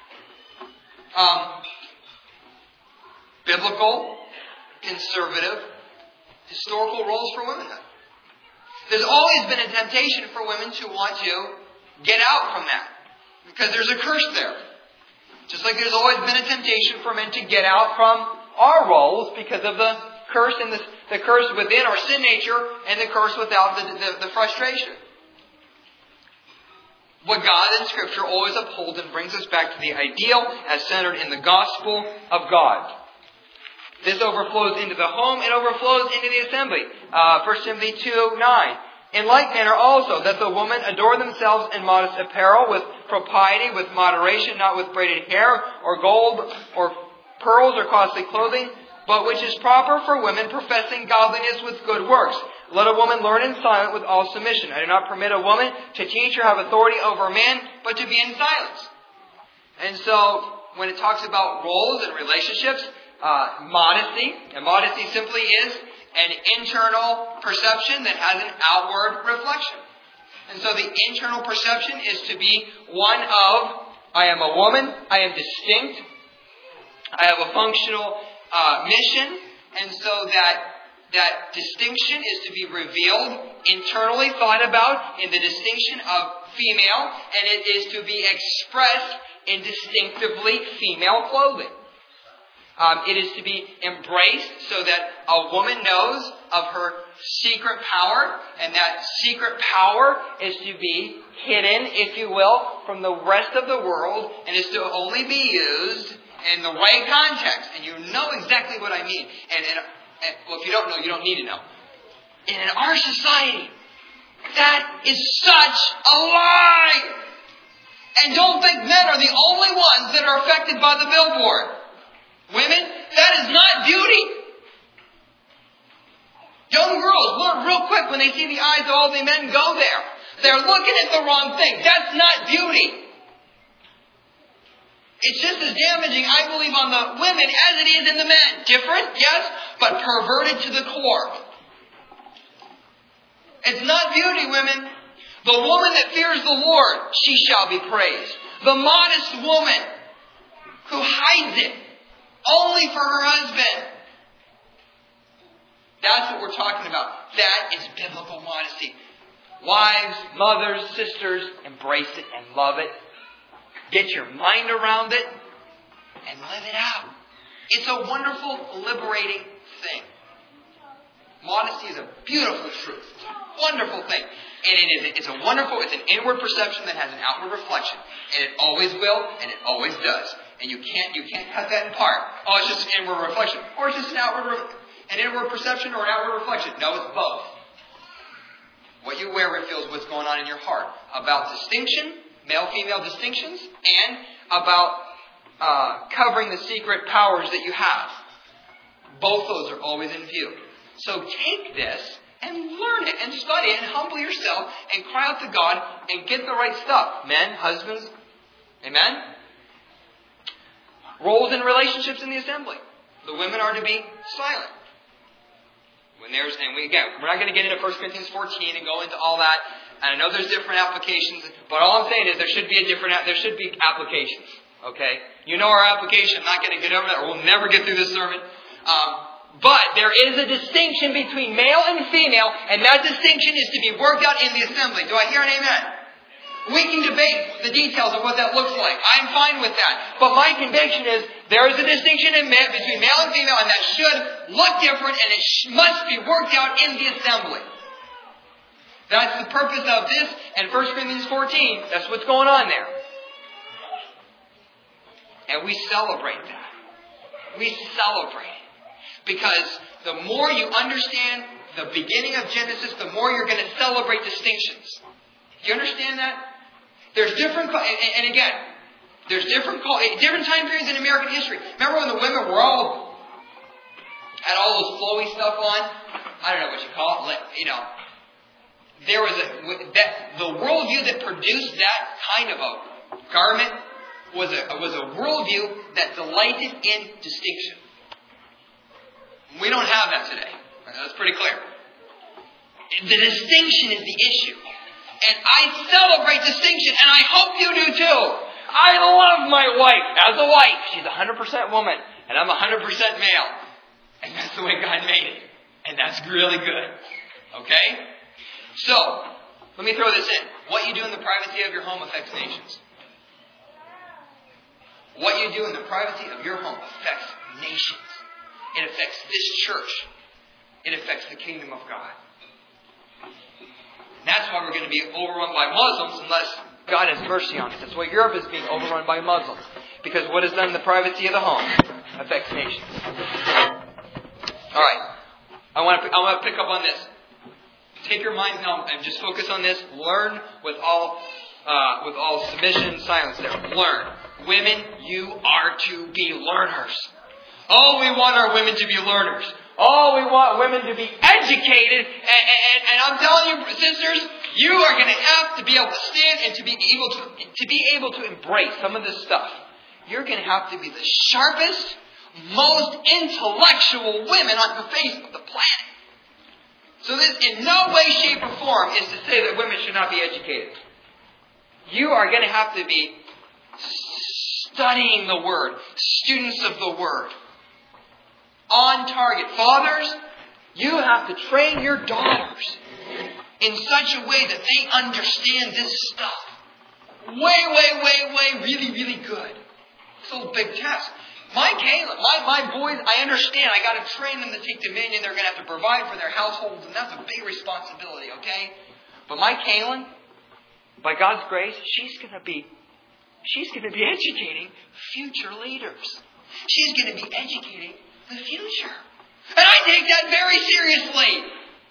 biblical, conservative, historical roles for womanhood. There's always been a temptation for women to want to get out from that, because there's a curse there. Just like there's always been a temptation for men to get out from our roles because of the curse and the curse within our sin nature and the curse without the frustration. What God in Scripture always upholds and brings us back to the ideal as centered in the gospel of God. This overflows into the home. It overflows into the assembly. 1 Timothy 2:9. In like manner also, that the women adore themselves in modest apparel, with propriety, with moderation, not with braided hair, or gold, or pearls, or costly clothing, but which is proper for women, professing godliness with good works. Let a woman learn in silence with all submission. I do not permit a woman to teach or have authority over a man, but to be in silence. And so, when it talks about roles and relationships, modesty, and modesty simply is an internal perception that has an outward reflection. And so the internal perception is to be one of, I am a woman, I am distinct, I have a functional mission, and so that distinction is to be revealed, internally thought about in the distinction of female, and it is to be expressed in distinctively female clothing. It is to be embraced so that a woman knows of her secret power, and that secret power is to be hidden, if you will, from the rest of the world, and is to only be used in the right context. And you know exactly what I mean. And well, if you don't know, you don't need to know. And in our society, that is such a lie. And don't think men are the only ones that are affected by the billboard. Women, that is not beauty. Young girls learn real quick when they see the eyes of all the men go there. They're looking at the wrong thing. That's not beauty. It's just as damaging, I believe, on the women as it is in the men. Different, yes, but perverted to the core. It's not beauty, women. The woman that fears the Lord, she shall be praised. The modest woman who hides it only for her husband. That's what we're talking about. That is biblical modesty. Wives, mothers, sisters, embrace it and love it. Get your mind around it and live it out. It's a wonderful, liberating thing. Modesty is a beautiful truth. It's a wonderful thing. And it's an inward perception that has an outward reflection. And it always will, and it always does. And you can't cut that in part. Oh, it's just an inward reflection. Or it's just an inward perception or an outward reflection. No, it's both. What you wear reveals what's going on in your heart. About distinction, male-female distinctions, and about covering the secret powers that you have. Both those are always in view. So take this and learn it and study it and humble yourself and cry out to God and get the right stuff. Men, husbands, amen? Roles and relationships in the assembly. The women are to be silent. We're not going to get into 1 Corinthians 14 and go into all that. And I know there's different applications, but all I'm saying is there should be applications. Okay? You know our application. I'm not going to get over that, or we'll never get through this sermon. But there is a distinction between male and female, and that distinction is to be worked out in the assembly. Do I hear an amen? We can debate the details of what that looks like. I'm fine with that. But my conviction is there is a distinction between male and female, and that should look different, and it must be worked out in the assembly. That's the purpose of this, and 1 Corinthians 14, that's what's going on there. And we celebrate that. We celebrate it. Because the more you understand the beginning of Genesis, the more you're going to celebrate distinctions. Do you understand that? There's different, and again, there's different time periods in American history. Remember when the women were had all those flowy stuff on? I don't know what you call it. There was the worldview that produced that kind of a garment was a worldview that delighted in distinction. We don't have that today. That's pretty clear. The distinction is the issue. And I celebrate distinction, and I hope you do too. I love my wife as a wife. She's 100% woman, and I'm 100% male. And that's the way God made it. And that's really good. Okay? So, let me throw this in. What you do in the privacy of your home affects nations. What you do in the privacy of your home affects nations. It affects this church. It affects the kingdom of God. And that's why we're going to be overrun by Muslims unless God has mercy on us. That's why Europe is being overrun by Muslims. Because what is done in the privacy of the home affects nations. Alright. I want to pick up on this. Take your minds now and just focus on this. Learn with all submission, silence there. Learn. Women, you are to be learners. Oh, we want our women to be learners. Oh, we want women to be educated. And I'm telling you, sisters, you are going to have to be able to stand and to be able to embrace some of this stuff. You're going to have to be the sharpest, most intellectual women on the face of the planet. So this in no way, shape, or form is to say that women should not be educated. You are going to have to be studying the Word, students of the Word. On target. Fathers, you have to train your daughters in such a way that they understand this stuff. Way, really, really good. It's a big task. My boys, I understand. I got to train them to take dominion. They're going to have to provide for their households, and that's a big responsibility, okay? But my Kaylin, by God's grace, she's going to be educating future leaders. She's going to be educating the future. And I take that very seriously.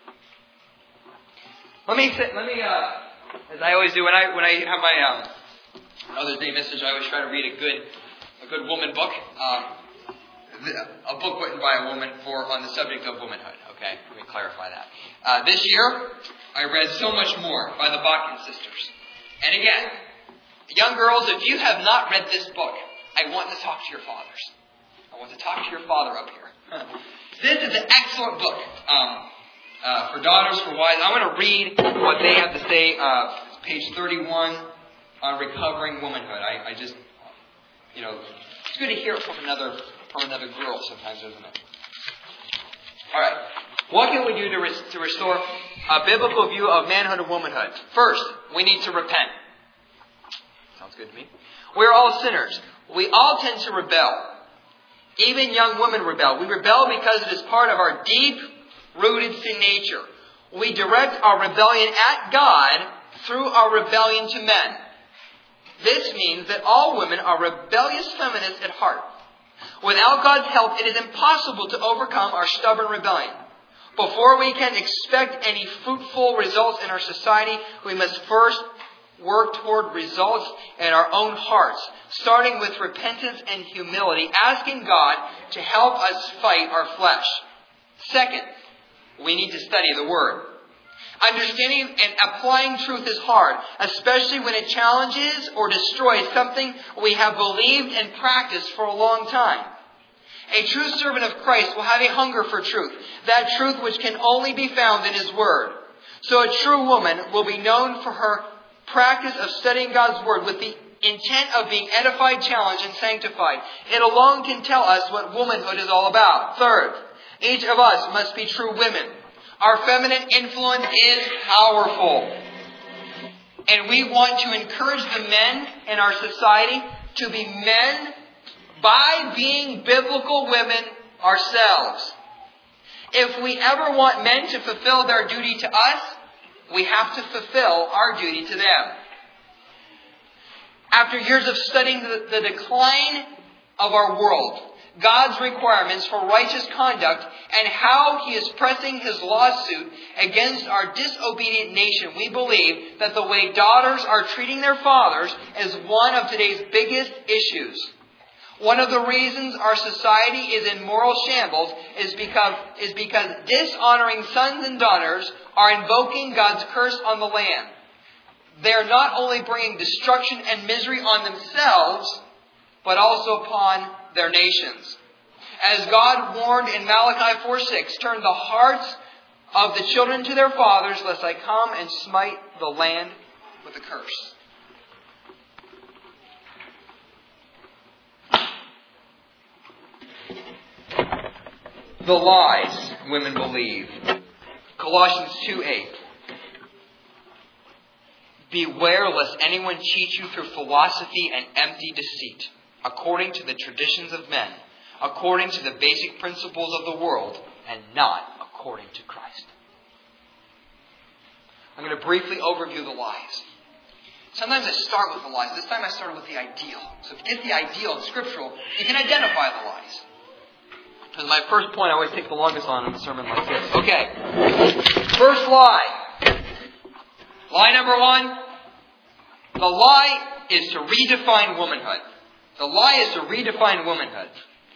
Let me as I always do when I have my Mother's Day message, I always try to read a good woman book. A book written by a woman on the subject of womanhood. Okay, let me clarify that. This year, I read So Much More by the Botkin sisters. And again, young girls, if you have not read this book, I want to talk to your fathers. I want to talk to your father up here. This is an excellent book for daughters, for wives. I want to read what they have to say. Page 31 on recovering womanhood. I just, it's good to hear it from another girl sometimes, isn't it? All right. What can we do to restore a biblical view of manhood and womanhood? First, we need to repent. Sounds good to me. We're all sinners. We all tend to rebel. Even young women rebel. We rebel because it is part of our deep-rooted sin nature. We direct our rebellion at God through our rebellion to men. This means that all women are rebellious feminists at heart. Without God's help, it is impossible to overcome our stubborn rebellion. Before we can expect any fruitful results in our society, we must first work toward results in our own hearts, starting with repentance and humility, asking God to help us fight our flesh. Second, we need to study the Word. Understanding and applying truth is hard, especially when it challenges or destroys something we have believed and practiced for a long time. A true servant of Christ will have a hunger for truth, that truth which can only be found in His Word. So a true woman will be known for her practice of studying God's Word with the intent of being edified, challenged, and sanctified. It alone can tell us what womanhood is all about. Third, each of us must be true women. Our feminine influence is powerful. And we want to encourage the men in our society to be men by being biblical women ourselves. If we ever want men to fulfill their duty to us, we have to fulfill our duty to them. After years of studying the decline of our world, God's requirements for righteous conduct and how He is pressing His lawsuit against our disobedient nation, we believe that the way daughters are treating their fathers is one of today's biggest issues. One of the reasons our society is in moral shambles is because dishonoring sons and daughters are invoking God's curse on the land. They are not only bringing destruction and misery on themselves, but also upon their nations. As God warned in Malachi 4:6, turn the hearts of the children to their fathers, lest I come and smite the land with a curse. The lies women believe. Colossians 2:8. Beware lest anyone cheat you through philosophy and empty deceit, according to the traditions of men, according to the basic principles of the world, and not according to Christ. I'm going to briefly overview the lies. Sometimes I start with the lies. This time I started with the ideal. So if you get the ideal and scriptural, you can identify the lies. Because my first point I always take the longest on in a sermon like this. Okay. First lie. Lie number one. The lie is to redefine womanhood. The lie is to redefine womanhood.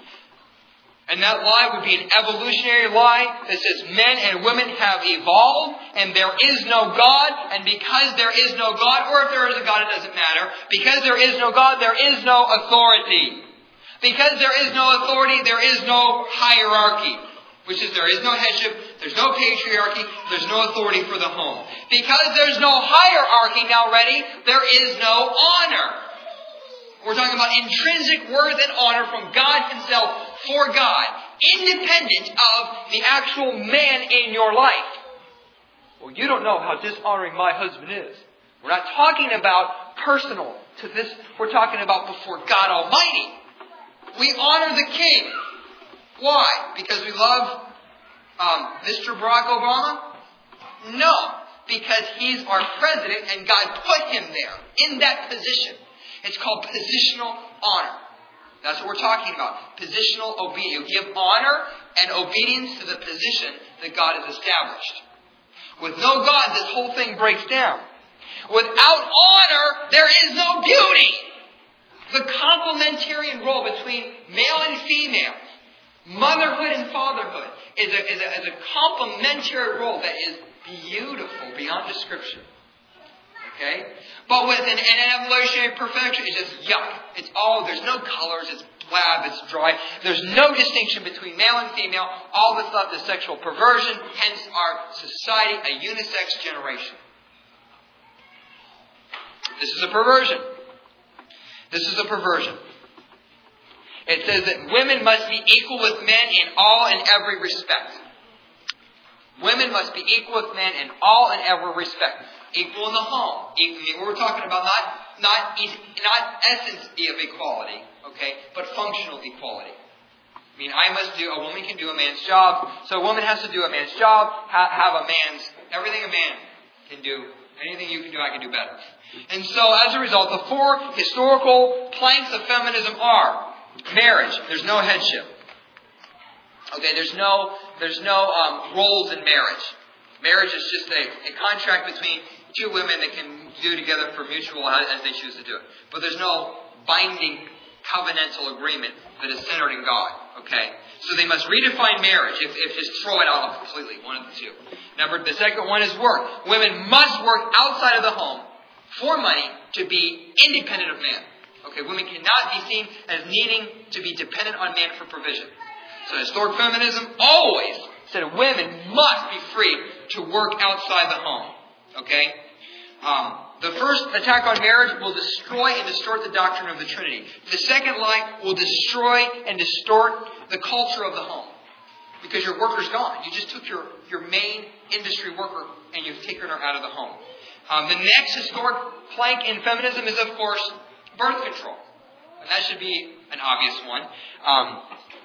And that lie would be an evolutionary lie that says men and women have evolved and there is no God. And because there is no God, or if there is a God, it doesn't matter. Because there is no God, there is no authority. Because there is no authority, there is no hierarchy. Which is there is no headship, there's no patriarchy, there's no authority for the home. Because there's no hierarchy, now ready, there is no honor. We're talking about intrinsic worth and honor from God Himself for God, independent of the actual man in your life. Well, you don't know how dishonoring my husband is. We're not talking about personal to this. We're talking about before God Almighty. We honor the King. Why? Because we love Mr. Barack Obama? No. Because he's our president and God put him there, in that position. It's called positional honor. That's what we're talking about. Positional obedience. You give honor and obedience to the position that God has established. With no God, this whole thing breaks down. Without honor, there is no beauty. The complementarian role between male and female, motherhood and fatherhood, is a complementary role that is beautiful beyond description. Okay? But with an evolutionary perfection, it's just yuck. It's all, there's no colors, it's blab, it's dry. There's no distinction between male and female. All that's left is sexual perversion, hence our society, a unisex generation. This is a perversion. This is a perversion. It says that women must be equal with men in all and every respect. Women must be equal with men in all and every respect. Equal in the home. We're talking about not essence of equality, okay, but functional equality. I mean, a woman can do a man's job, so a woman has to do a man's job, have everything a man can do. Anything you can do, I can do better. And so, as a result, the four historical planks of feminism are marriage. There's no headship. Okay, there's no roles in marriage. Marriage is just a contract between two women that can do together for mutual as they choose to do it. But there's no binding covenantal agreement that is centered in God. Okay, so they must redefine marriage. If just throw it out completely, one of the two. The second one is work. Women must work outside of the home for money to be independent of man. Okay, women cannot be seen as needing to be dependent on man for provision. So historic feminism always said women must be free to work outside the home. Okay? The first attack on marriage will destroy and distort the doctrine of the Trinity. The second lie will destroy and distort the culture of the home. Because your worker's gone. You just took your main industry worker and you've taken her out of the home. The next historic plank in feminism is, of course, birth control. And that should be an obvious one.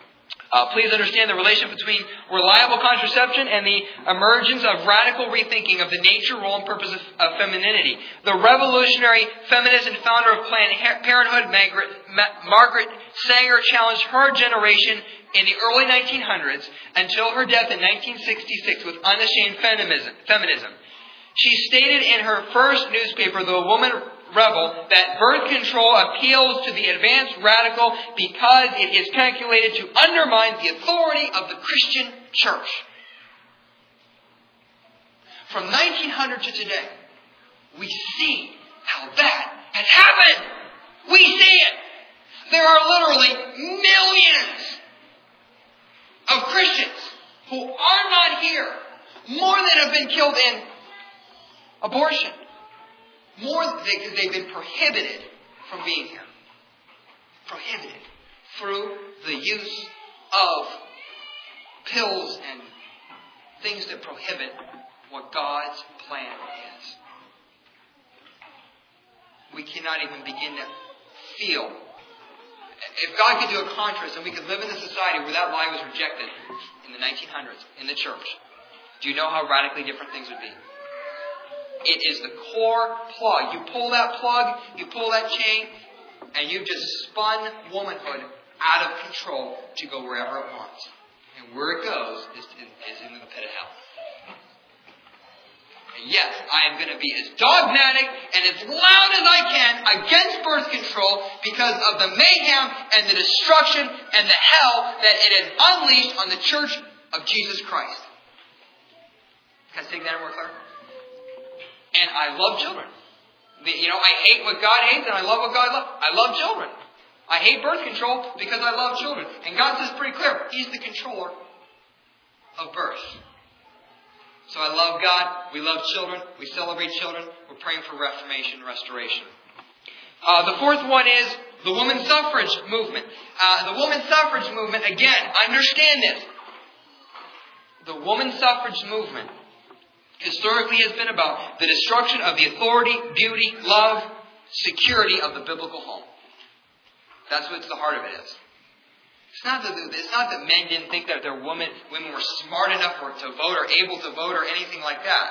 Please understand the relation between reliable contraception and the emergence of radical rethinking of the nature, role, and purpose of femininity. The revolutionary feminist and founder of Planned Parenthood, Margaret Sanger, challenged her generation in the early 1900s until her death in 1966 with unashamed feminism. She stated in her first newspaper, The Woman Rebel, that birth control appeals to the advanced radical because it is calculated to undermine the authority of the Christian church. From 1900 to today, we see how that has happened. We see it. There are literally millions of Christians who are not here, more than have been killed in abortion. More because they've been prohibited from being here. Prohibited through the use of pills and things that prohibit what God's plan is. We cannot even begin to feel. If God could do a contrast and we could live in a society where that lie was rejected in the 1900s in the church, do you know how radically different things would be? It is the core plug. You pull that plug, you pull that chain, and you've just spun womanhood out of control to go wherever it wants. And where it goes is into the pit of hell. And yes, I am going to be as dogmatic and as loud as I can against birth control because of the mayhem and the destruction and the hell that it has unleashed on the church of Jesus Christ. Can I take that more clear? And I love children. I hate what God hates and I love what God loves. I love children. I hate birth control because I love children. And God says pretty clear, He's the controller of birth. So I love God. We love children. We celebrate children. We're praying for reformation and restoration. The fourth one is the women's suffrage movement. The women's suffrage movement, again, understand this. The women's suffrage movement historically has been about the destruction of the authority, beauty, love, security of the biblical home. That's what the heart of it is. It's not that men didn't think that their women were smart enough to vote or able to vote or anything like that.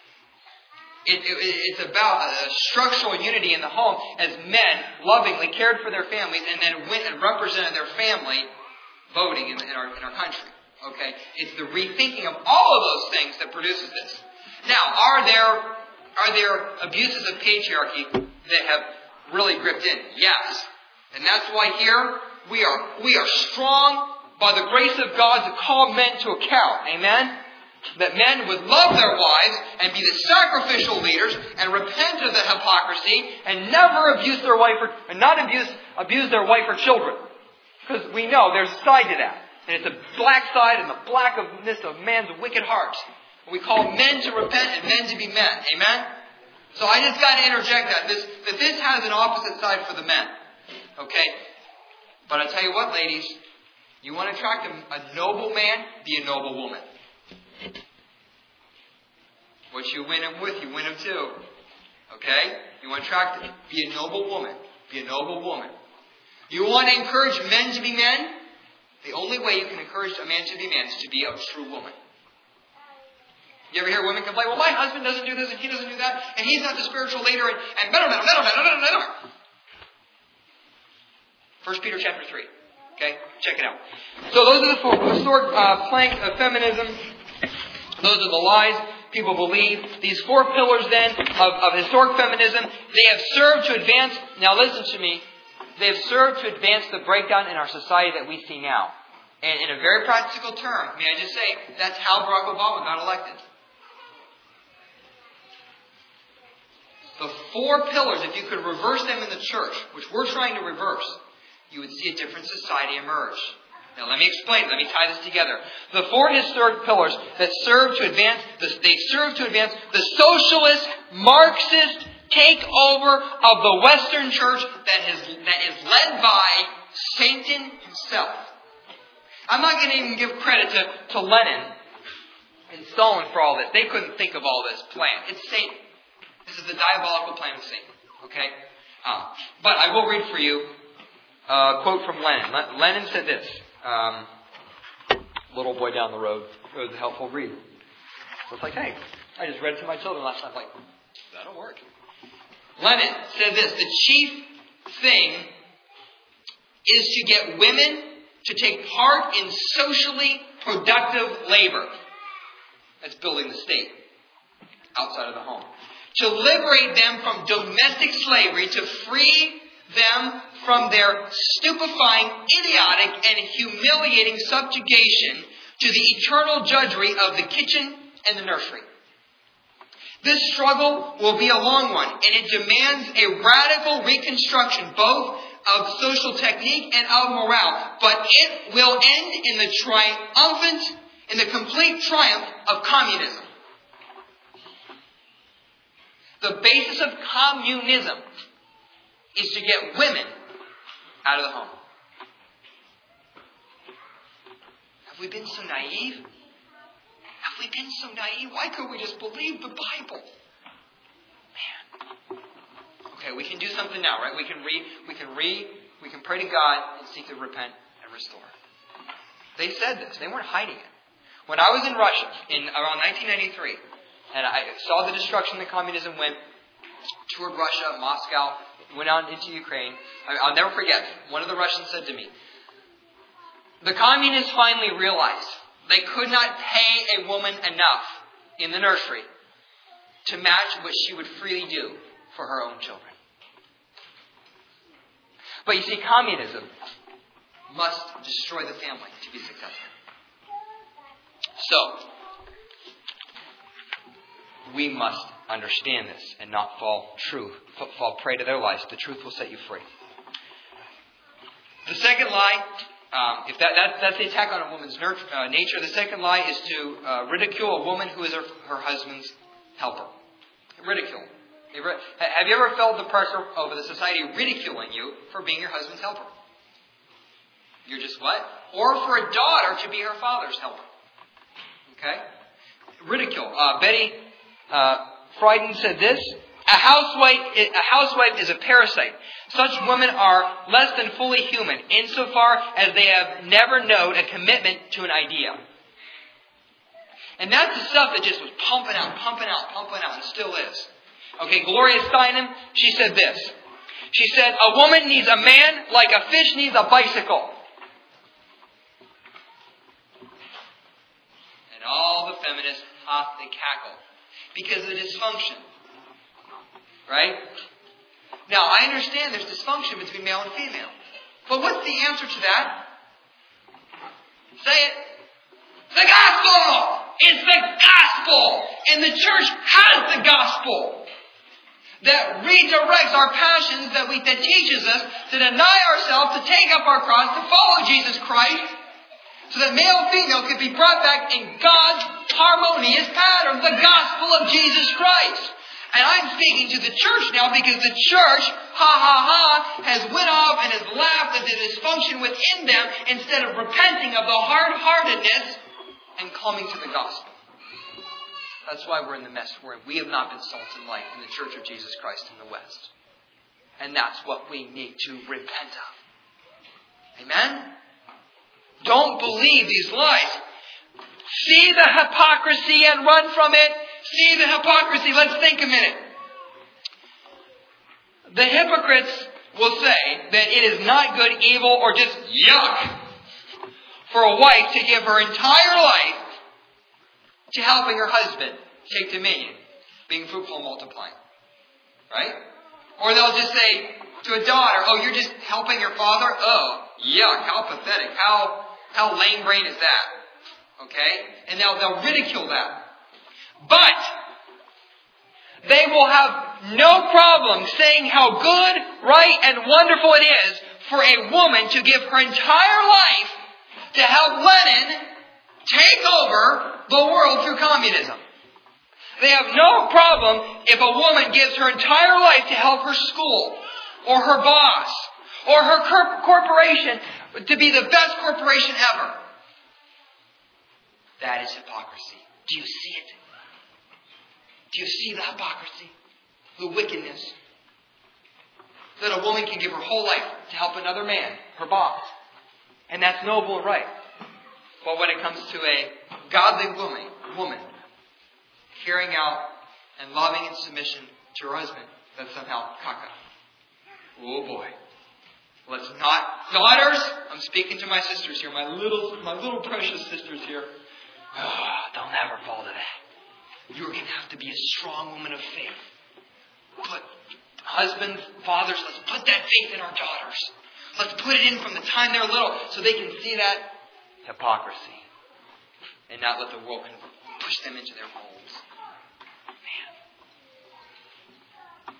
It's about a structural unity in the home as men lovingly cared for their families and then went and represented their family voting in our country. Okay? It's the rethinking of all of those things that produces this. Now, are there abuses of patriarchy that have really gripped in? Yes. And that's why here we are strong by the grace of God to call men to account. Amen? That men would love their wives and be the sacrificial leaders and repent of the hypocrisy and never abuse their wife or not abuse their wife or children. Because we know there's a side to that. And it's a black side and the blackness of man's wicked heart. We call men to repent and men to be men. Amen? So I just got to interject that this has an opposite side for the men. Okay? But I tell you what, ladies, you want to attract a noble man, be a noble woman. What you win him with, you win him too. Okay? You want to attract, be a noble woman. Be a noble woman. You want to encourage men to be men? The only way you can encourage a man to be man is to be a true woman. You ever hear women complain, well, my husband doesn't do this and he doesn't do that, and he's not the spiritual leader, and better. 1 Peter chapter 3. Okay? Check it out. So those are the four historic planks of feminism. Those are the lies people believe. These four pillars then of historic feminism, they have served to advance, now listen to me, they have served to advance the breakdown in our society that we see now. And in a very practical term, may I just say, that's how Barack Obama got elected. The four pillars, if you could reverse them in the church, which we're trying to reverse, you would see a different society emerge. Now let me explain. Let me tie this together. The four historic pillars that serve to advance the socialist, Marxist takeover of the Western church that is led by Satan himself. I'm not going to even give credit to Lenin and Stalin for all this. They couldn't think of all this plan. It's Satan. This is the diabolical plan of Satan. Okay? But I will read for you a quote from Lenin. Lenin said this. little boy down the road wrote the helpful read. So it's like, hey, I just read it to my children last night. I'm like, that'll work. Lenin said this: the chief thing is to get women to take part in socially productive labor. That's building the state outside of the home. To liberate them from domestic slavery, to free them from their stupefying, idiotic, and humiliating subjugation to the eternal drudgery of the kitchen and the nursery. This struggle will be a long one, and it demands a radical reconstruction both of social technique and of morale. But it will end in the complete triumph of communism. The basis of communism is to get women out of the home. Have we been so naive? Have we been so naive? Why couldn't we just believe the Bible? Man. Okay, we can do something now, right? We can pray to God and seek to repent and restore. They said this. They weren't hiding it. When I was in Russia in around 1993, and I saw the destruction that communism went, toured Russia, Moscow, went on into Ukraine, I'll never forget, one of the Russians said to me, the communists finally realized they could not pay a woman enough in the nursery to match what she would freely do for her own children. But you see, communism must destroy the family to be successful. So, we must understand this and not fall prey to their lies. The truth will set you free. The second lie, if that's the attack on a woman's nature. The second lie is to ridicule a woman who is her husband's helper. Ridicule. Have you ever felt the pressure of the society ridiculing you for being your husband's helper? You're just what? Or for a daughter to be her father's helper. Okay? Ridicule. Betty Friedan said this: a housewife is a parasite. Such women are less than fully human, insofar as they have never known a commitment to an idea. And that's the stuff that just was pumping out, and still is. Okay, Gloria Steinem, she said this. She said, a woman needs a man like a fish needs a bicycle. And all the feminists they cackle because of dysfunction. Right? Now, I understand there's dysfunction between male and female. But what's the answer to that? Say it. The gospel! It's the gospel! And the church has the gospel that redirects our passions, that teaches us to deny ourselves, to take up our cross, to follow Jesus Christ, so that male and female could be brought back in God's harmonious pattern, the gospel of Jesus Christ. And I'm speaking to the church now because the church, has went off and has laughed at the dysfunction within them instead of repenting of the hard-heartedness and coming to the gospel. That's why we're in the mess we're in. We have not been salt and light in the Church of Jesus Christ in the West. And that's what we need to repent of. Amen? Don't believe these lies. See the hypocrisy and run from it. See the hypocrisy. Let's think a minute. The hypocrites will say that it is not good, evil, or just yuck for a wife to give her entire life to helping her husband take dominion, being fruitful and multiplying. Right? Or they'll just say to a daughter, oh, you're just helping your father? Oh, yuck, how pathetic. How lame-brained is that? Okay? And they'll ridicule that. But they will have no problem saying how good, right, and wonderful it is for a woman to give her entire life to help Lenin take over the world through communism. They have no problem if a woman gives her entire life to help her school, or her boss, or her corporation to be the best corporation ever. That is hypocrisy. Do you see it? Do you see the hypocrisy? The wickedness? That a woman can give her whole life to help another man, her boss. And that's noble and right. But when it comes to a godly woman carrying out and loving in submission to her husband, that's somehow caca. Oh boy. Let's not, daughters, I'm speaking to my sisters here, my little precious sisters here. Oh, don't ever fall to that. You're going to have to be a strong woman of faith. Put husbands, fathers, let's put that faith in our daughters. Let's put it in from the time they're little so they can see that hypocrisy and not let the world push them into their molds. Man.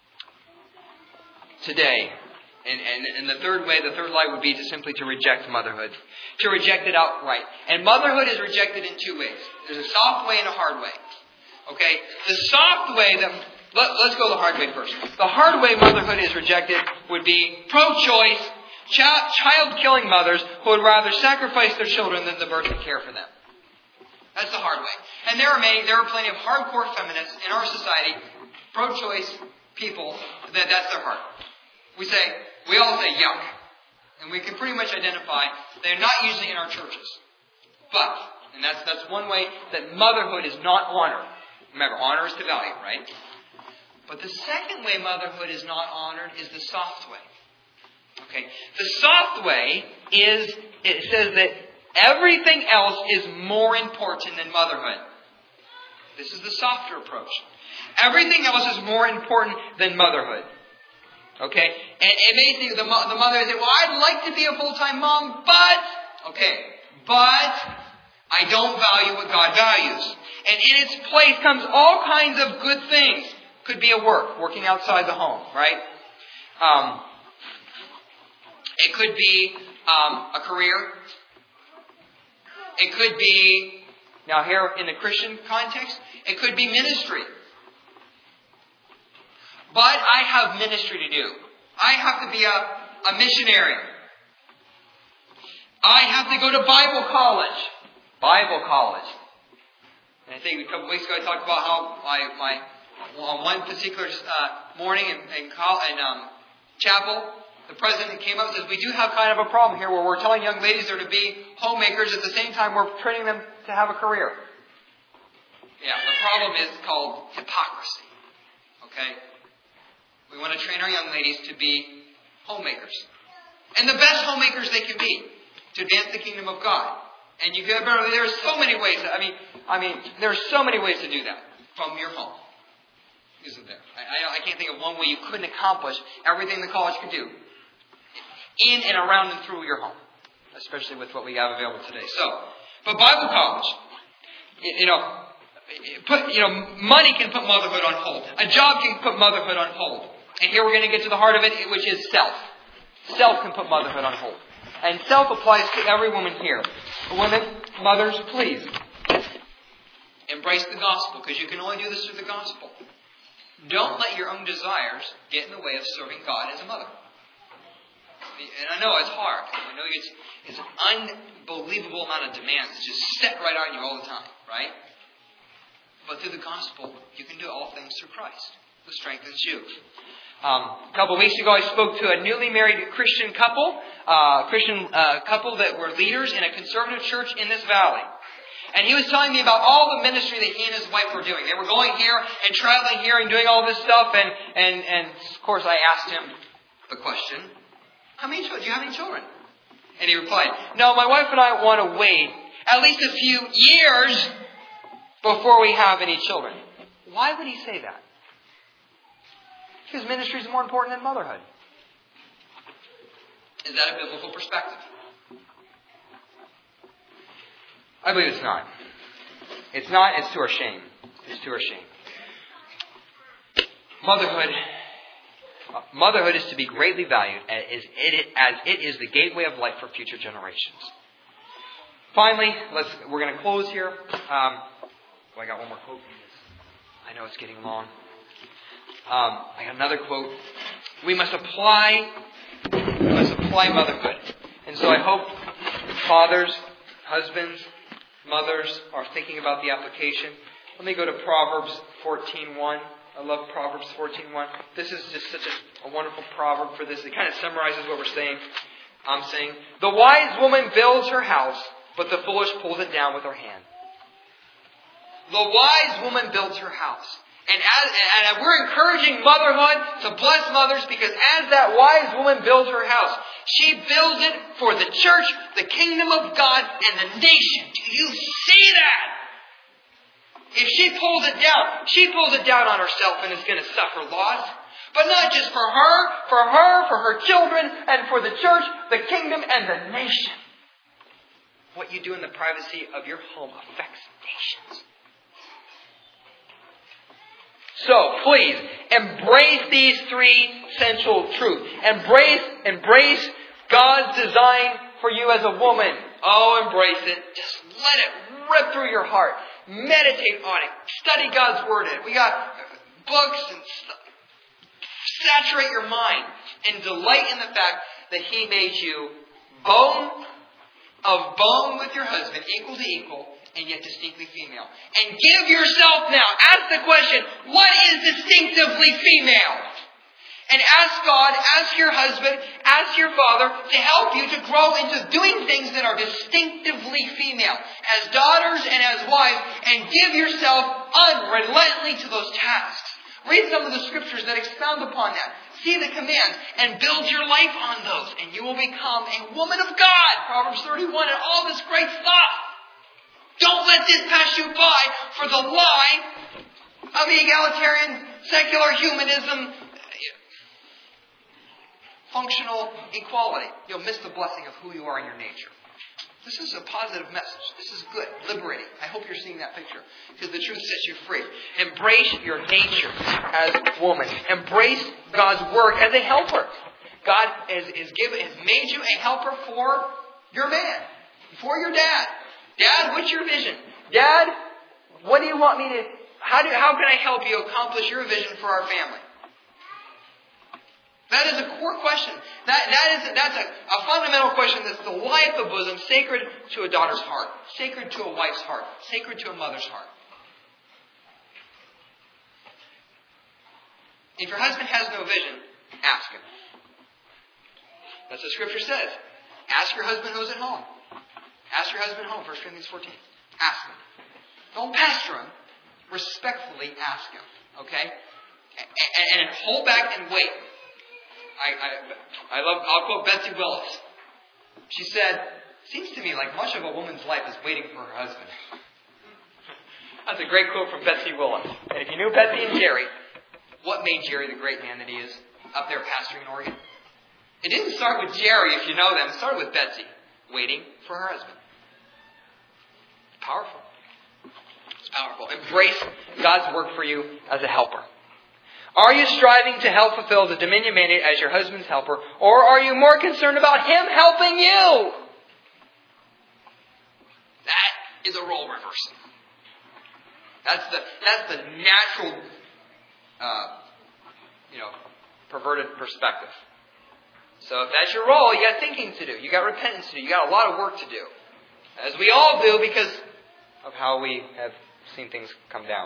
Today, and the third light would be simply to reject motherhood. To reject it outright. And motherhood is rejected in two ways. There's a soft way and a hard way. Okay? The soft way, let's go the hard way first. The hard way motherhood is rejected would be pro-choice, child-killing mothers who would rather sacrifice their children than to birth and care for them. That's the hard way. And there are plenty of hardcore feminists in our society, pro-choice people, that's their heart. We all say yuck. And we can pretty much identify they're not usually in our churches. But, and that's one way that motherhood is not honored. Remember, honor is to value, right? But the second way motherhood is not honored is the soft way. Okay? The soft way is, it says that everything else is more important than motherhood. This is the softer approach. Everything else is more important than motherhood. Okay? And it may think the mother is saying, well, I'd like to be a full-time mom, but I don't value what God values. And in its place comes all kinds of good things. Could be a working outside the home, right? It could be a career. It could be, now here in the Christian context, it could be ministry. But I have ministry to do. I have to be a missionary. I have to go to Bible college. And I think a couple weeks ago I talked about how on one particular morning in chapel, the president came up and says, we do have kind of a problem here where we're telling young ladies they're to be homemakers. At the same time, we're training them to have a career. Yeah, the problem is called hypocrisy. Okay? We want to train our young ladies to be homemakers. And the best homemakers they can be to advance the kingdom of God. And you can remember, there are so many ways. There are so many ways to do that from your home. Isn't there? I can't think of one way you couldn't accomplish everything the college could do in and around and through your home, especially with what we have available today. But Bible college, money can put motherhood on hold. A job can put motherhood on hold. And here we're going to get to the heart of it, which is self. Self can put motherhood on hold. And self applies to every woman here. Women, mothers, please embrace the gospel, because you can only do this through the gospel. Don't let your own desires get in the way of serving God as a mother. And I know it's hard. I know it's an unbelievable amount of demands just set right on you all the time, right? But through the gospel, you can do all things through Christ, who strengthens you. A couple of weeks ago, I spoke to a newly married Christian couple that were leaders in a conservative church in this valley. And he was telling me about all the ministry that he and his wife were doing. They were going here and traveling here and doing all this stuff. And of course, I asked him the question, how many children? Do you have any children? And he replied, no, my wife and I want to wait at least a few years before we have any children. Why would he say that? Because ministry is more important than motherhood. Is that a biblical perspective? I believe it's not. It's not. It's to our shame. It's to our shame. Motherhood is to be greatly valued as it is the gateway of life for future generations. Finally, we're going to close here. I got one more quote. I know it's getting long. I got another quote. We must apply motherhood. And so I hope fathers, husbands, mothers are thinking about the application. Let me go to Proverbs 14:1. I love Proverbs 14:1. This is just such a wonderful proverb for this. It kind of summarizes what I'm saying. The wise woman builds her house but the foolish pulls it down with her hand. The wise woman builds her house. And we're encouraging motherhood to bless mothers, because as that wise woman builds her house, she builds it for the church, the kingdom of God, and the nation. Do you see that? If she pulls it down on herself and is going to suffer loss. But not just for her children, and for the church, the kingdom, and the nation. What you do in the privacy of your home affects nations. So, please, embrace these three central truths. Embrace God's design for you as a woman. Oh, embrace it. Just let it rip through your heart. Meditate on it. Study God's Word in it. We got books and stuff. Saturate your mind and delight in the fact that He made you bone of bone with your husband, equal to equal, and yet distinctly female. And give yourself now, ask the question, what is distinctively female? And ask God, ask your husband, ask your father to help you to grow into doing things that are distinctively female, as daughters and as wives, and give yourself unrelentingly to those tasks. Read some of the scriptures that expound upon that. See the commands and build your life on those, and you will become a woman of God. Proverbs 31 and all this great stuff. Don't let this pass you by for the lie of egalitarian, secular humanism, functional equality. You'll miss the blessing of who you are in your nature. This is a positive message. This is good, liberating. I hope you're seeing that picture, because the truth sets you free. Embrace your nature as a woman. Embrace God's work as a helper. God has made you a helper for your man, for your dad. Dad, what's your vision? Dad, what do you want me to? How can I help you accomplish your vision for our family? That is a core question. That's a fundamental question that's the life of bosom, sacred to a daughter's heart, sacred to a wife's heart, sacred to a mother's heart. If your husband has no vision, ask him. That's what Scripture says. Ask your husband who's at home. Ask your husband at home, 1 Corinthians 14. Ask him. Don't pastor him. Respectfully ask him. Okay? And hold back and wait. I'll quote Betsy Willis. She said, "Seems to me like much of a woman's life is waiting for her husband." That's a great quote from Betsy Willis. And if you knew Betsy and Jerry, what made Jerry the great man that he is up there pastoring in Oregon? It didn't start with Jerry, if you know them. It started with Betsy, waiting for her husband. It's powerful. It's powerful. Embrace God's work for you as a helper. Are you striving to help fulfill the dominion mandate as your husband's helper, or are you more concerned about him helping you? That is a role reversal. That's the natural, perverted perspective. So if that's your role, you got thinking to do. You got repentance to do. You got a lot of work to do. As we all do, because of how we have seen things come down.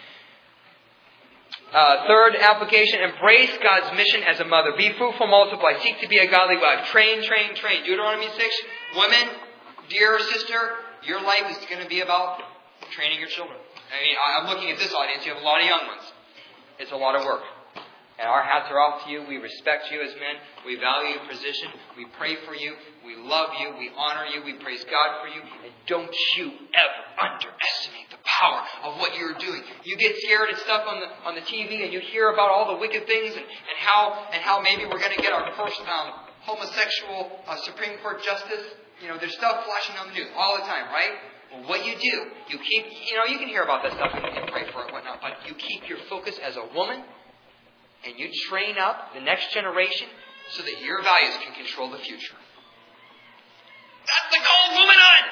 Third application, embrace God's mission as a mother. Be fruitful, multiply. Seek to be a godly wife. Train. Deuteronomy 6. Women, dear sister, your life is going to be about training your children. I mean, I'm looking at this audience. You have a lot of young ones. It's a lot of work. And our hats are off to you. We respect you as men. We value your position. We pray for you. We love you. We honor you. We praise God for you. And don't you ever underestimate the power of what you're doing. You get scared at stuff on the TV, and you hear about all the wicked things and how maybe we're going to get our first homosexual Supreme Court justice. There's stuff flashing on the news all the time, right? Well, what you do, you keep, you can hear about that stuff and you can pray for it and whatnot, but you keep your focus as a woman. And you train up the next generation so that your values can control the future. That's the goal of womanhood!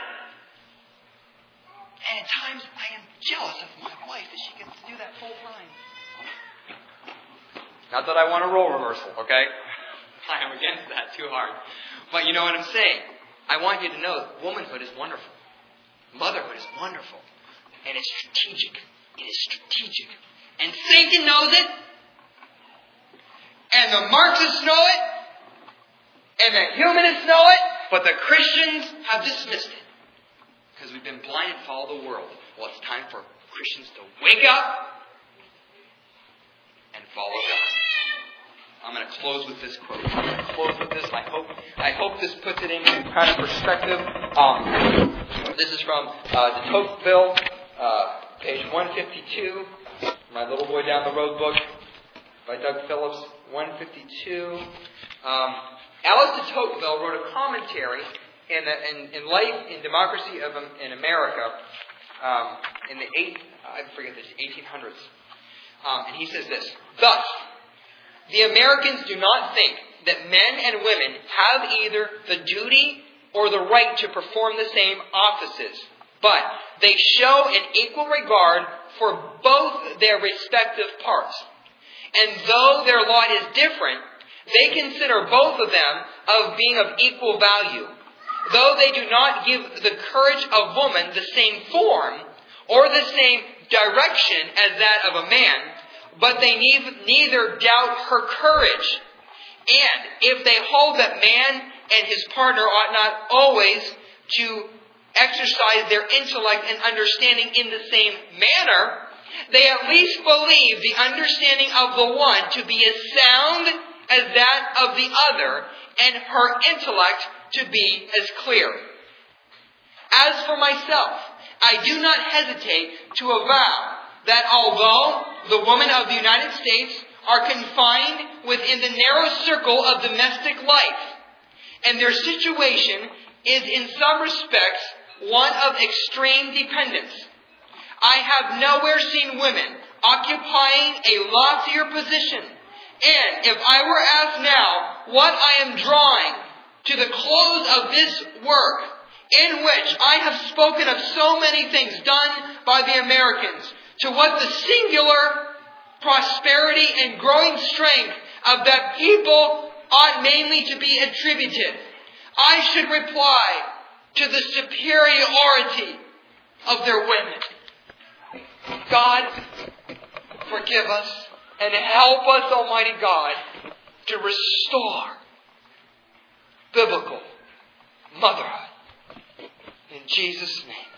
And at times, I am jealous of my wife that she gets to do that full time. Not that I want a role reversal, okay? I am against that too hard. But you know what I'm saying. I want you to know that womanhood is wonderful. Motherhood is wonderful. And it's strategic. It is strategic. And Satan knows it. And the Marxists know it. And the humanists know it. But the Christians have dismissed it. Because we've been blind and follow the world. Well, it's time for Christians to wake up and follow God. I'm going to close with this quote. I hope this puts it in kind of perspective. This is from De Tocqueville, page 152. My Little Boy Down the Road book by Doug Phillips, 152. Alice de Tocqueville wrote a commentary in Life in Democracy in America in the 1800s. And he says this: thus, the Americans do not think that men and women have either the duty or the right to perform the same offices, but they show an equal regard for both their respective parts. And though their lot is different, they consider both of them of being of equal value. Though they do not give the courage of woman the same form or the same direction as that of a man, but they neither doubt her courage. And if they hold that man and his partner ought not always to exercise their intellect and understanding in the same manner, they at least believe the understanding of the one to be as sound as that of the other, and her intellect to be as clear. As for myself, I do not hesitate to avow that although the women of the United States are confined within the narrow circle of domestic life, and their situation is in some respects one of extreme dependence, I have nowhere seen women occupying a loftier position. And if I were asked now what I am drawing to the close of this work, in which I have spoken of so many things done by the Americans, to what the singular prosperity and growing strength of that people ought mainly to be attributed, I should reply to the superiority of their women. God, forgive us and help us, Almighty God, to restore biblical motherhood. In Jesus' name.